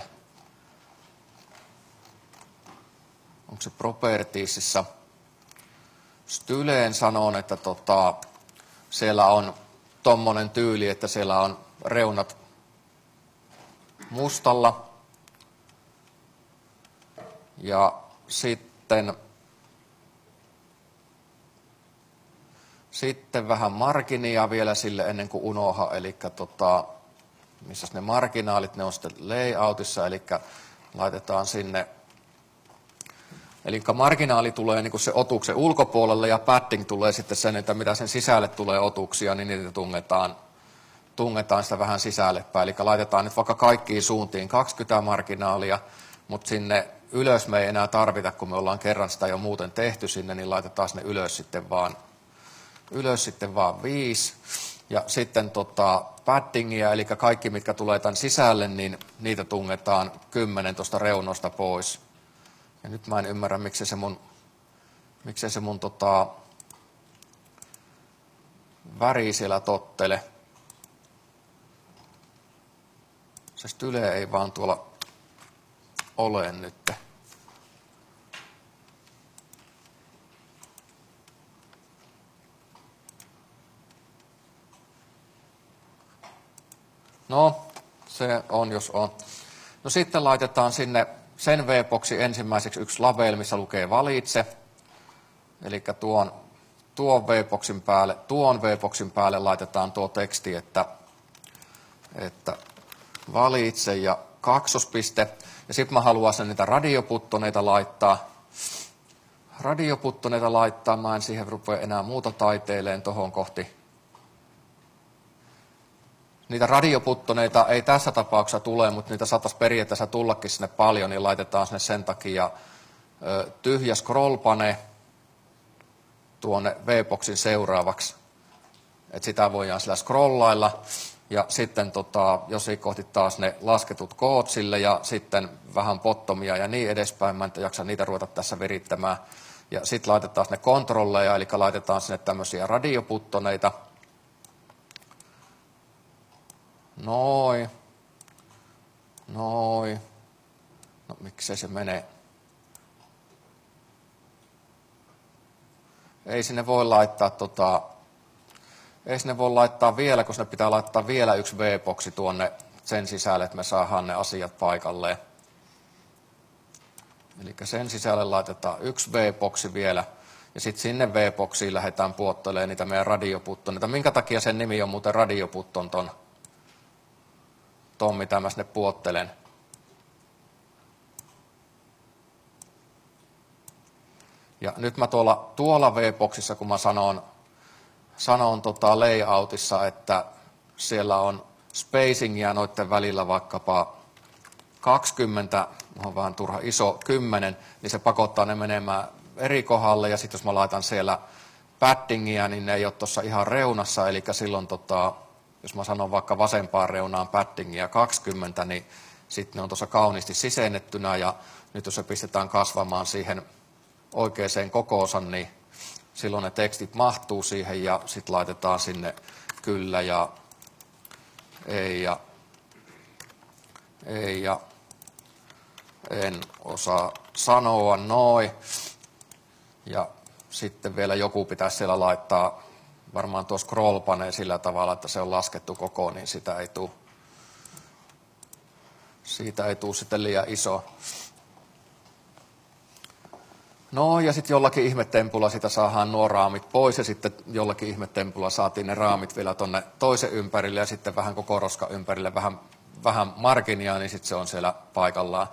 Onko se Propertiesissa? Styleen sanon, että siellä on tommonen tyyli, että siellä on reunat mustalla. Ja sitten Sitten vähän marginia vielä sille ennen kuin unoha, eli missä ne marginaalit, ne on sitten layoutissa, eli laitetaan sinne. Eli marginaali tulee niin kuin se otuksen ulkopuolelle ja padding tulee sitten sen, että mitä sen sisälle tulee otuksia, niin niitä tungetaan sitä vähän sisälle päin. Eli laitetaan nyt vaikka kaikkiin suuntiin 20 marginaalia, mutta sinne ylös me ei enää tarvita, kun me ollaan kerran sitä jo muuten tehty sinne, niin laitetaan sinne ylös sitten vaan 5. Ja sitten paddingia, eli kaikki mitkä tulee tämän sisälle, niin niitä tungetaan 10 tuosta reunosta pois. Ja nyt mä en ymmärrä, miksei se mun väri siellä tottele. Se style ei vaan tuolla ole nyt. No, se on jos on. No sitten laitetaan sinne sen V-boxin ensimmäiseksi yksi label, missä lukee valitse. Eli tuon V-boxin päälle laitetaan tuo teksti, että valitse ja kaksospiste. Ja sitten mä haluaisin niitä radioputtoneita laittaa. Mä en siihen rupea enää muuta taiteileen tohon kohti. Niitä radioputtoneita ei tässä tapauksessa tule, mutta niitä saattaisi periaatteessa tullakin sinne paljon, niin laitetaan sinne sen takia tyhjä scrollpane tuonne V-boxin seuraavaksi. Et sitä voidaan sillä scrollailla ja sitten jossain kohti taas ne lasketut kootsille ja sitten vähän bottomia ja niin edespäin. Mä en jaksa niitä ruveta tässä virittämään. Ja sitten laitetaan sinne kontrolleja, eli laitetaan sinne tämmöisiä radioputtoneita. Noin. No miksei se mene? Ei sinne voi laittaa vielä, kun sinne pitää laittaa vielä yksi V-boxi tuonne sen sisälle, että me saadaan ne asiat paikalleen. Eli sen sisälle laitetaan yksi V-boxi vielä. Ja sitten sinne V-boxiin lähdetään puottelemaan niitä meidän radioputtoneita. Minkä takia sen nimi on muuten radioputton ton mitä mä sinne puottelen. Ja nyt mä tuolla V-boxissa, kun mä sanon layoutissa, että siellä on spacingia noiden välillä vaikkapa 20, on vähän turha iso 10, niin se pakottaa ne menemään eri kohdalle. Ja sitten jos mä laitan siellä paddingia, niin ne ei ole tuossa ihan reunassa, eli silloin jos mä sanon vaikka vasempaan reunaan paddingia 20, niin sitten ne on tuossa kauniisti sisennettynä ja nyt jos se pistetään kasvamaan siihen oikeaan kokoonsa, niin silloin ne tekstit mahtuu siihen ja sitten laitetaan sinne kyllä ja ei ja en osaa sanoa noin. Ja sitten vielä joku pitäisi siellä laittaa varmaan tuo scrollpane sillä tavalla, että se on laskettu koko, niin siitä ei tule sitten liian iso. No ja sitten jollakin ihmetempulla sitä saadaan nuo raamit pois ja sitten jollakin ihmetempulla saatiin ne raamit vielä tonne toisen ympärille ja sitten vähän koko roskan ympärille vähän marginia, niin sitten se on siellä paikallaan.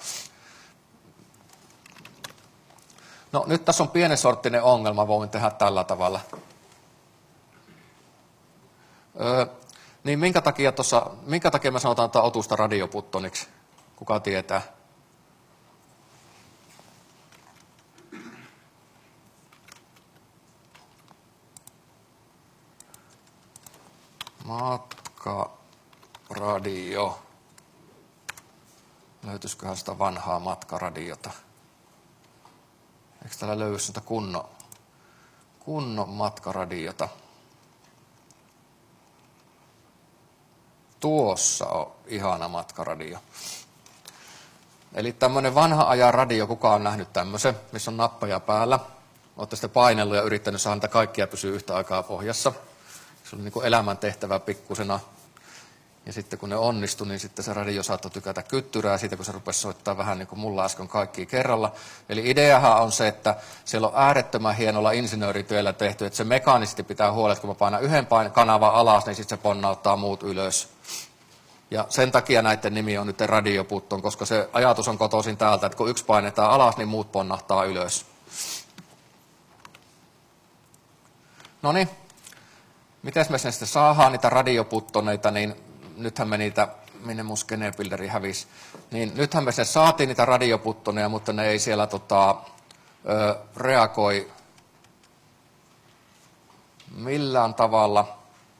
No nyt tässä on pienen sorttinen ongelma, voin tehdä tällä tavalla. Niin minkä takia me sanotaan tätä otusta radioputtoniksi? Kuka tietää? Matkaradio. Löytyisiköhän sitä vanhaa matkaradiota? Eikö täällä löydy sitä kunnon matkaradiota? Tuossa on ihana matkaradio. Eli tämmöinen vanha ajan radio, kuka on nähnyt tämmöisen, missä on nappeja päällä. Olette sitten painellut ja yrittänyt saada niitä kaikkia pysyä yhtä aikaa pohjassa. Se oli niin kuin elämäntehtävä pikkusena. Ja sitten kun ne onnistui, niin sitten se radio saattoi tykätä kyttyrää siitä, kun se rupesi soittaa vähän niin kuin mulla äsken kaikki kerralla. Eli ideahan on se, että siellä on äärettömän hienolla insinöörityöllä tehty, että se mekaanisesti pitää huolella, kun mä painan yhden kanavan alas, niin sitten se ponnauttaa muut ylös. Ja sen takia näiden nimi on nyt radioputton, koska se ajatus on kotoisin täältä, että kun yksi painetaan alas, niin muut ponnahtaa ylös. Noniin, miten me sitten saadaan niitä radioputtoneita, niin nythän me niitä, minne mun skenebuilderi hävisi, niin nythän me sen saatiin niitä radioputtoneja, mutta ne ei siellä reagoi millään tavalla.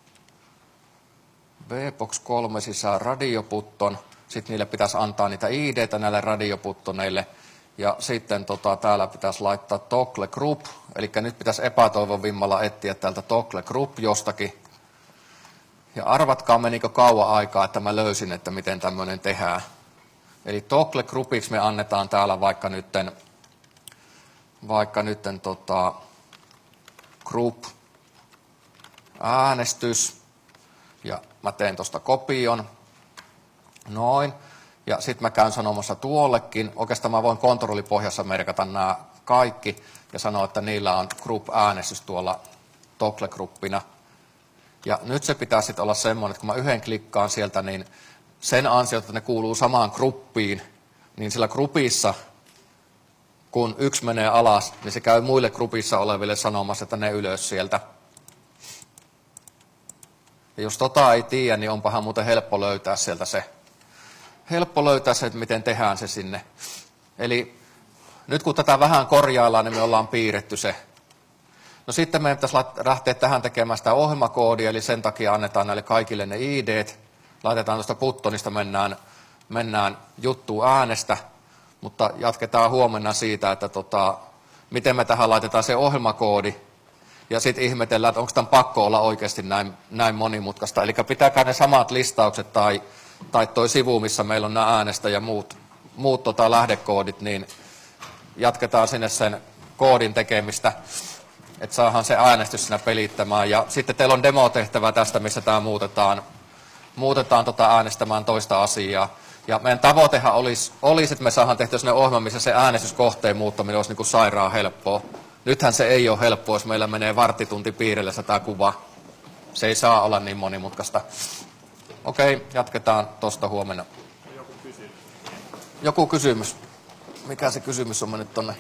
VBox 3 sisään radioputton, sitten niille pitäisi antaa niitä ID:tä näille radioputtoneille, ja sitten täällä pitäisi laittaa toggle group, eli nyt pitäisi epätoivon vimmalla etsiä täältä toggle group jostakin. Ja arvatkaa menikö kauan aikaa, että mä löysin, että miten tämmöinen tehdään. Eli toggle groupiksi me annetaan täällä vaikka nytten group äänestys. Ja mä teen tuosta kopion. Noin. Ja sitten mä käyn sanomassa tuollekin. Oikeastaan mä voin kontrollipohjassa merkata nämä kaikki ja sanoa, että niillä on group-äänestys tuolla toggle-gruppina. Ja nyt se pitää sitten olla semmoinen, että kun mä yhden klikkaan sieltä, niin sen ansiota, että ne kuuluu samaan gruppiin, niin sillä grupissa, kun yksi menee alas, niin se käy muille grupissa oleville sanomassa, että ne ylös sieltä. Ja jos ei tiedä, niin onpahan muuten helppo löytää sieltä se. Helppo löytää se, että miten tehdään se sinne. Eli nyt kun tätä vähän korjaillaan, niin me ollaan piirretty se. No sitten meidän pitäisi lähteä tähän tekemään sitä ohjelmakoodia, eli sen takia annetaan näille kaikille ne ID:t. Laitetaan tuosta buttonista, mennään juttuun äänestä, mutta jatketaan huomenna siitä, että miten me tähän laitetaan se ohjelmakoodi. Ja sitten ihmetellään, että onko tämän pakko olla oikeasti näin monimutkaista. Eli pitääkää ne samat listaukset tai toi sivu, missä meillä on nämä äänestä ja muut lähdekoodit, niin jatketaan sinne sen koodin tekemistä, että saadaan se äänestys siinä pelittämään. Ja sitten teillä on demotehtävä tästä, missä tämä muutetaan äänestämään toista asiaa. Ja meidän tavoitehan olisi, että me saadaan tehtyä sellainen ohjelma, missä se äänestyskohteen muuttaminen olisi niin kuin sairaan helppoa. Nythän se ei ole helppoa, jos meillä menee varttitunti piirillessä tämä kuva. Se ei saa olla niin monimutkaista. Okei, jatketaan tuosta huomenna. Joku kysymys. Mikä se kysymys on mennyt tonne?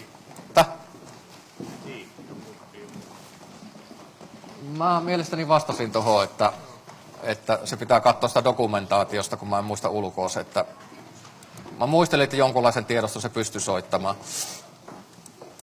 Mä mielestäni vastasin tuohon, että se pitää katsoa sitä dokumentaatiosta, kun mä en muista ulkoa se, että mä muistelin, että jonkunlaisen tiedoston se pystyy soittamaan.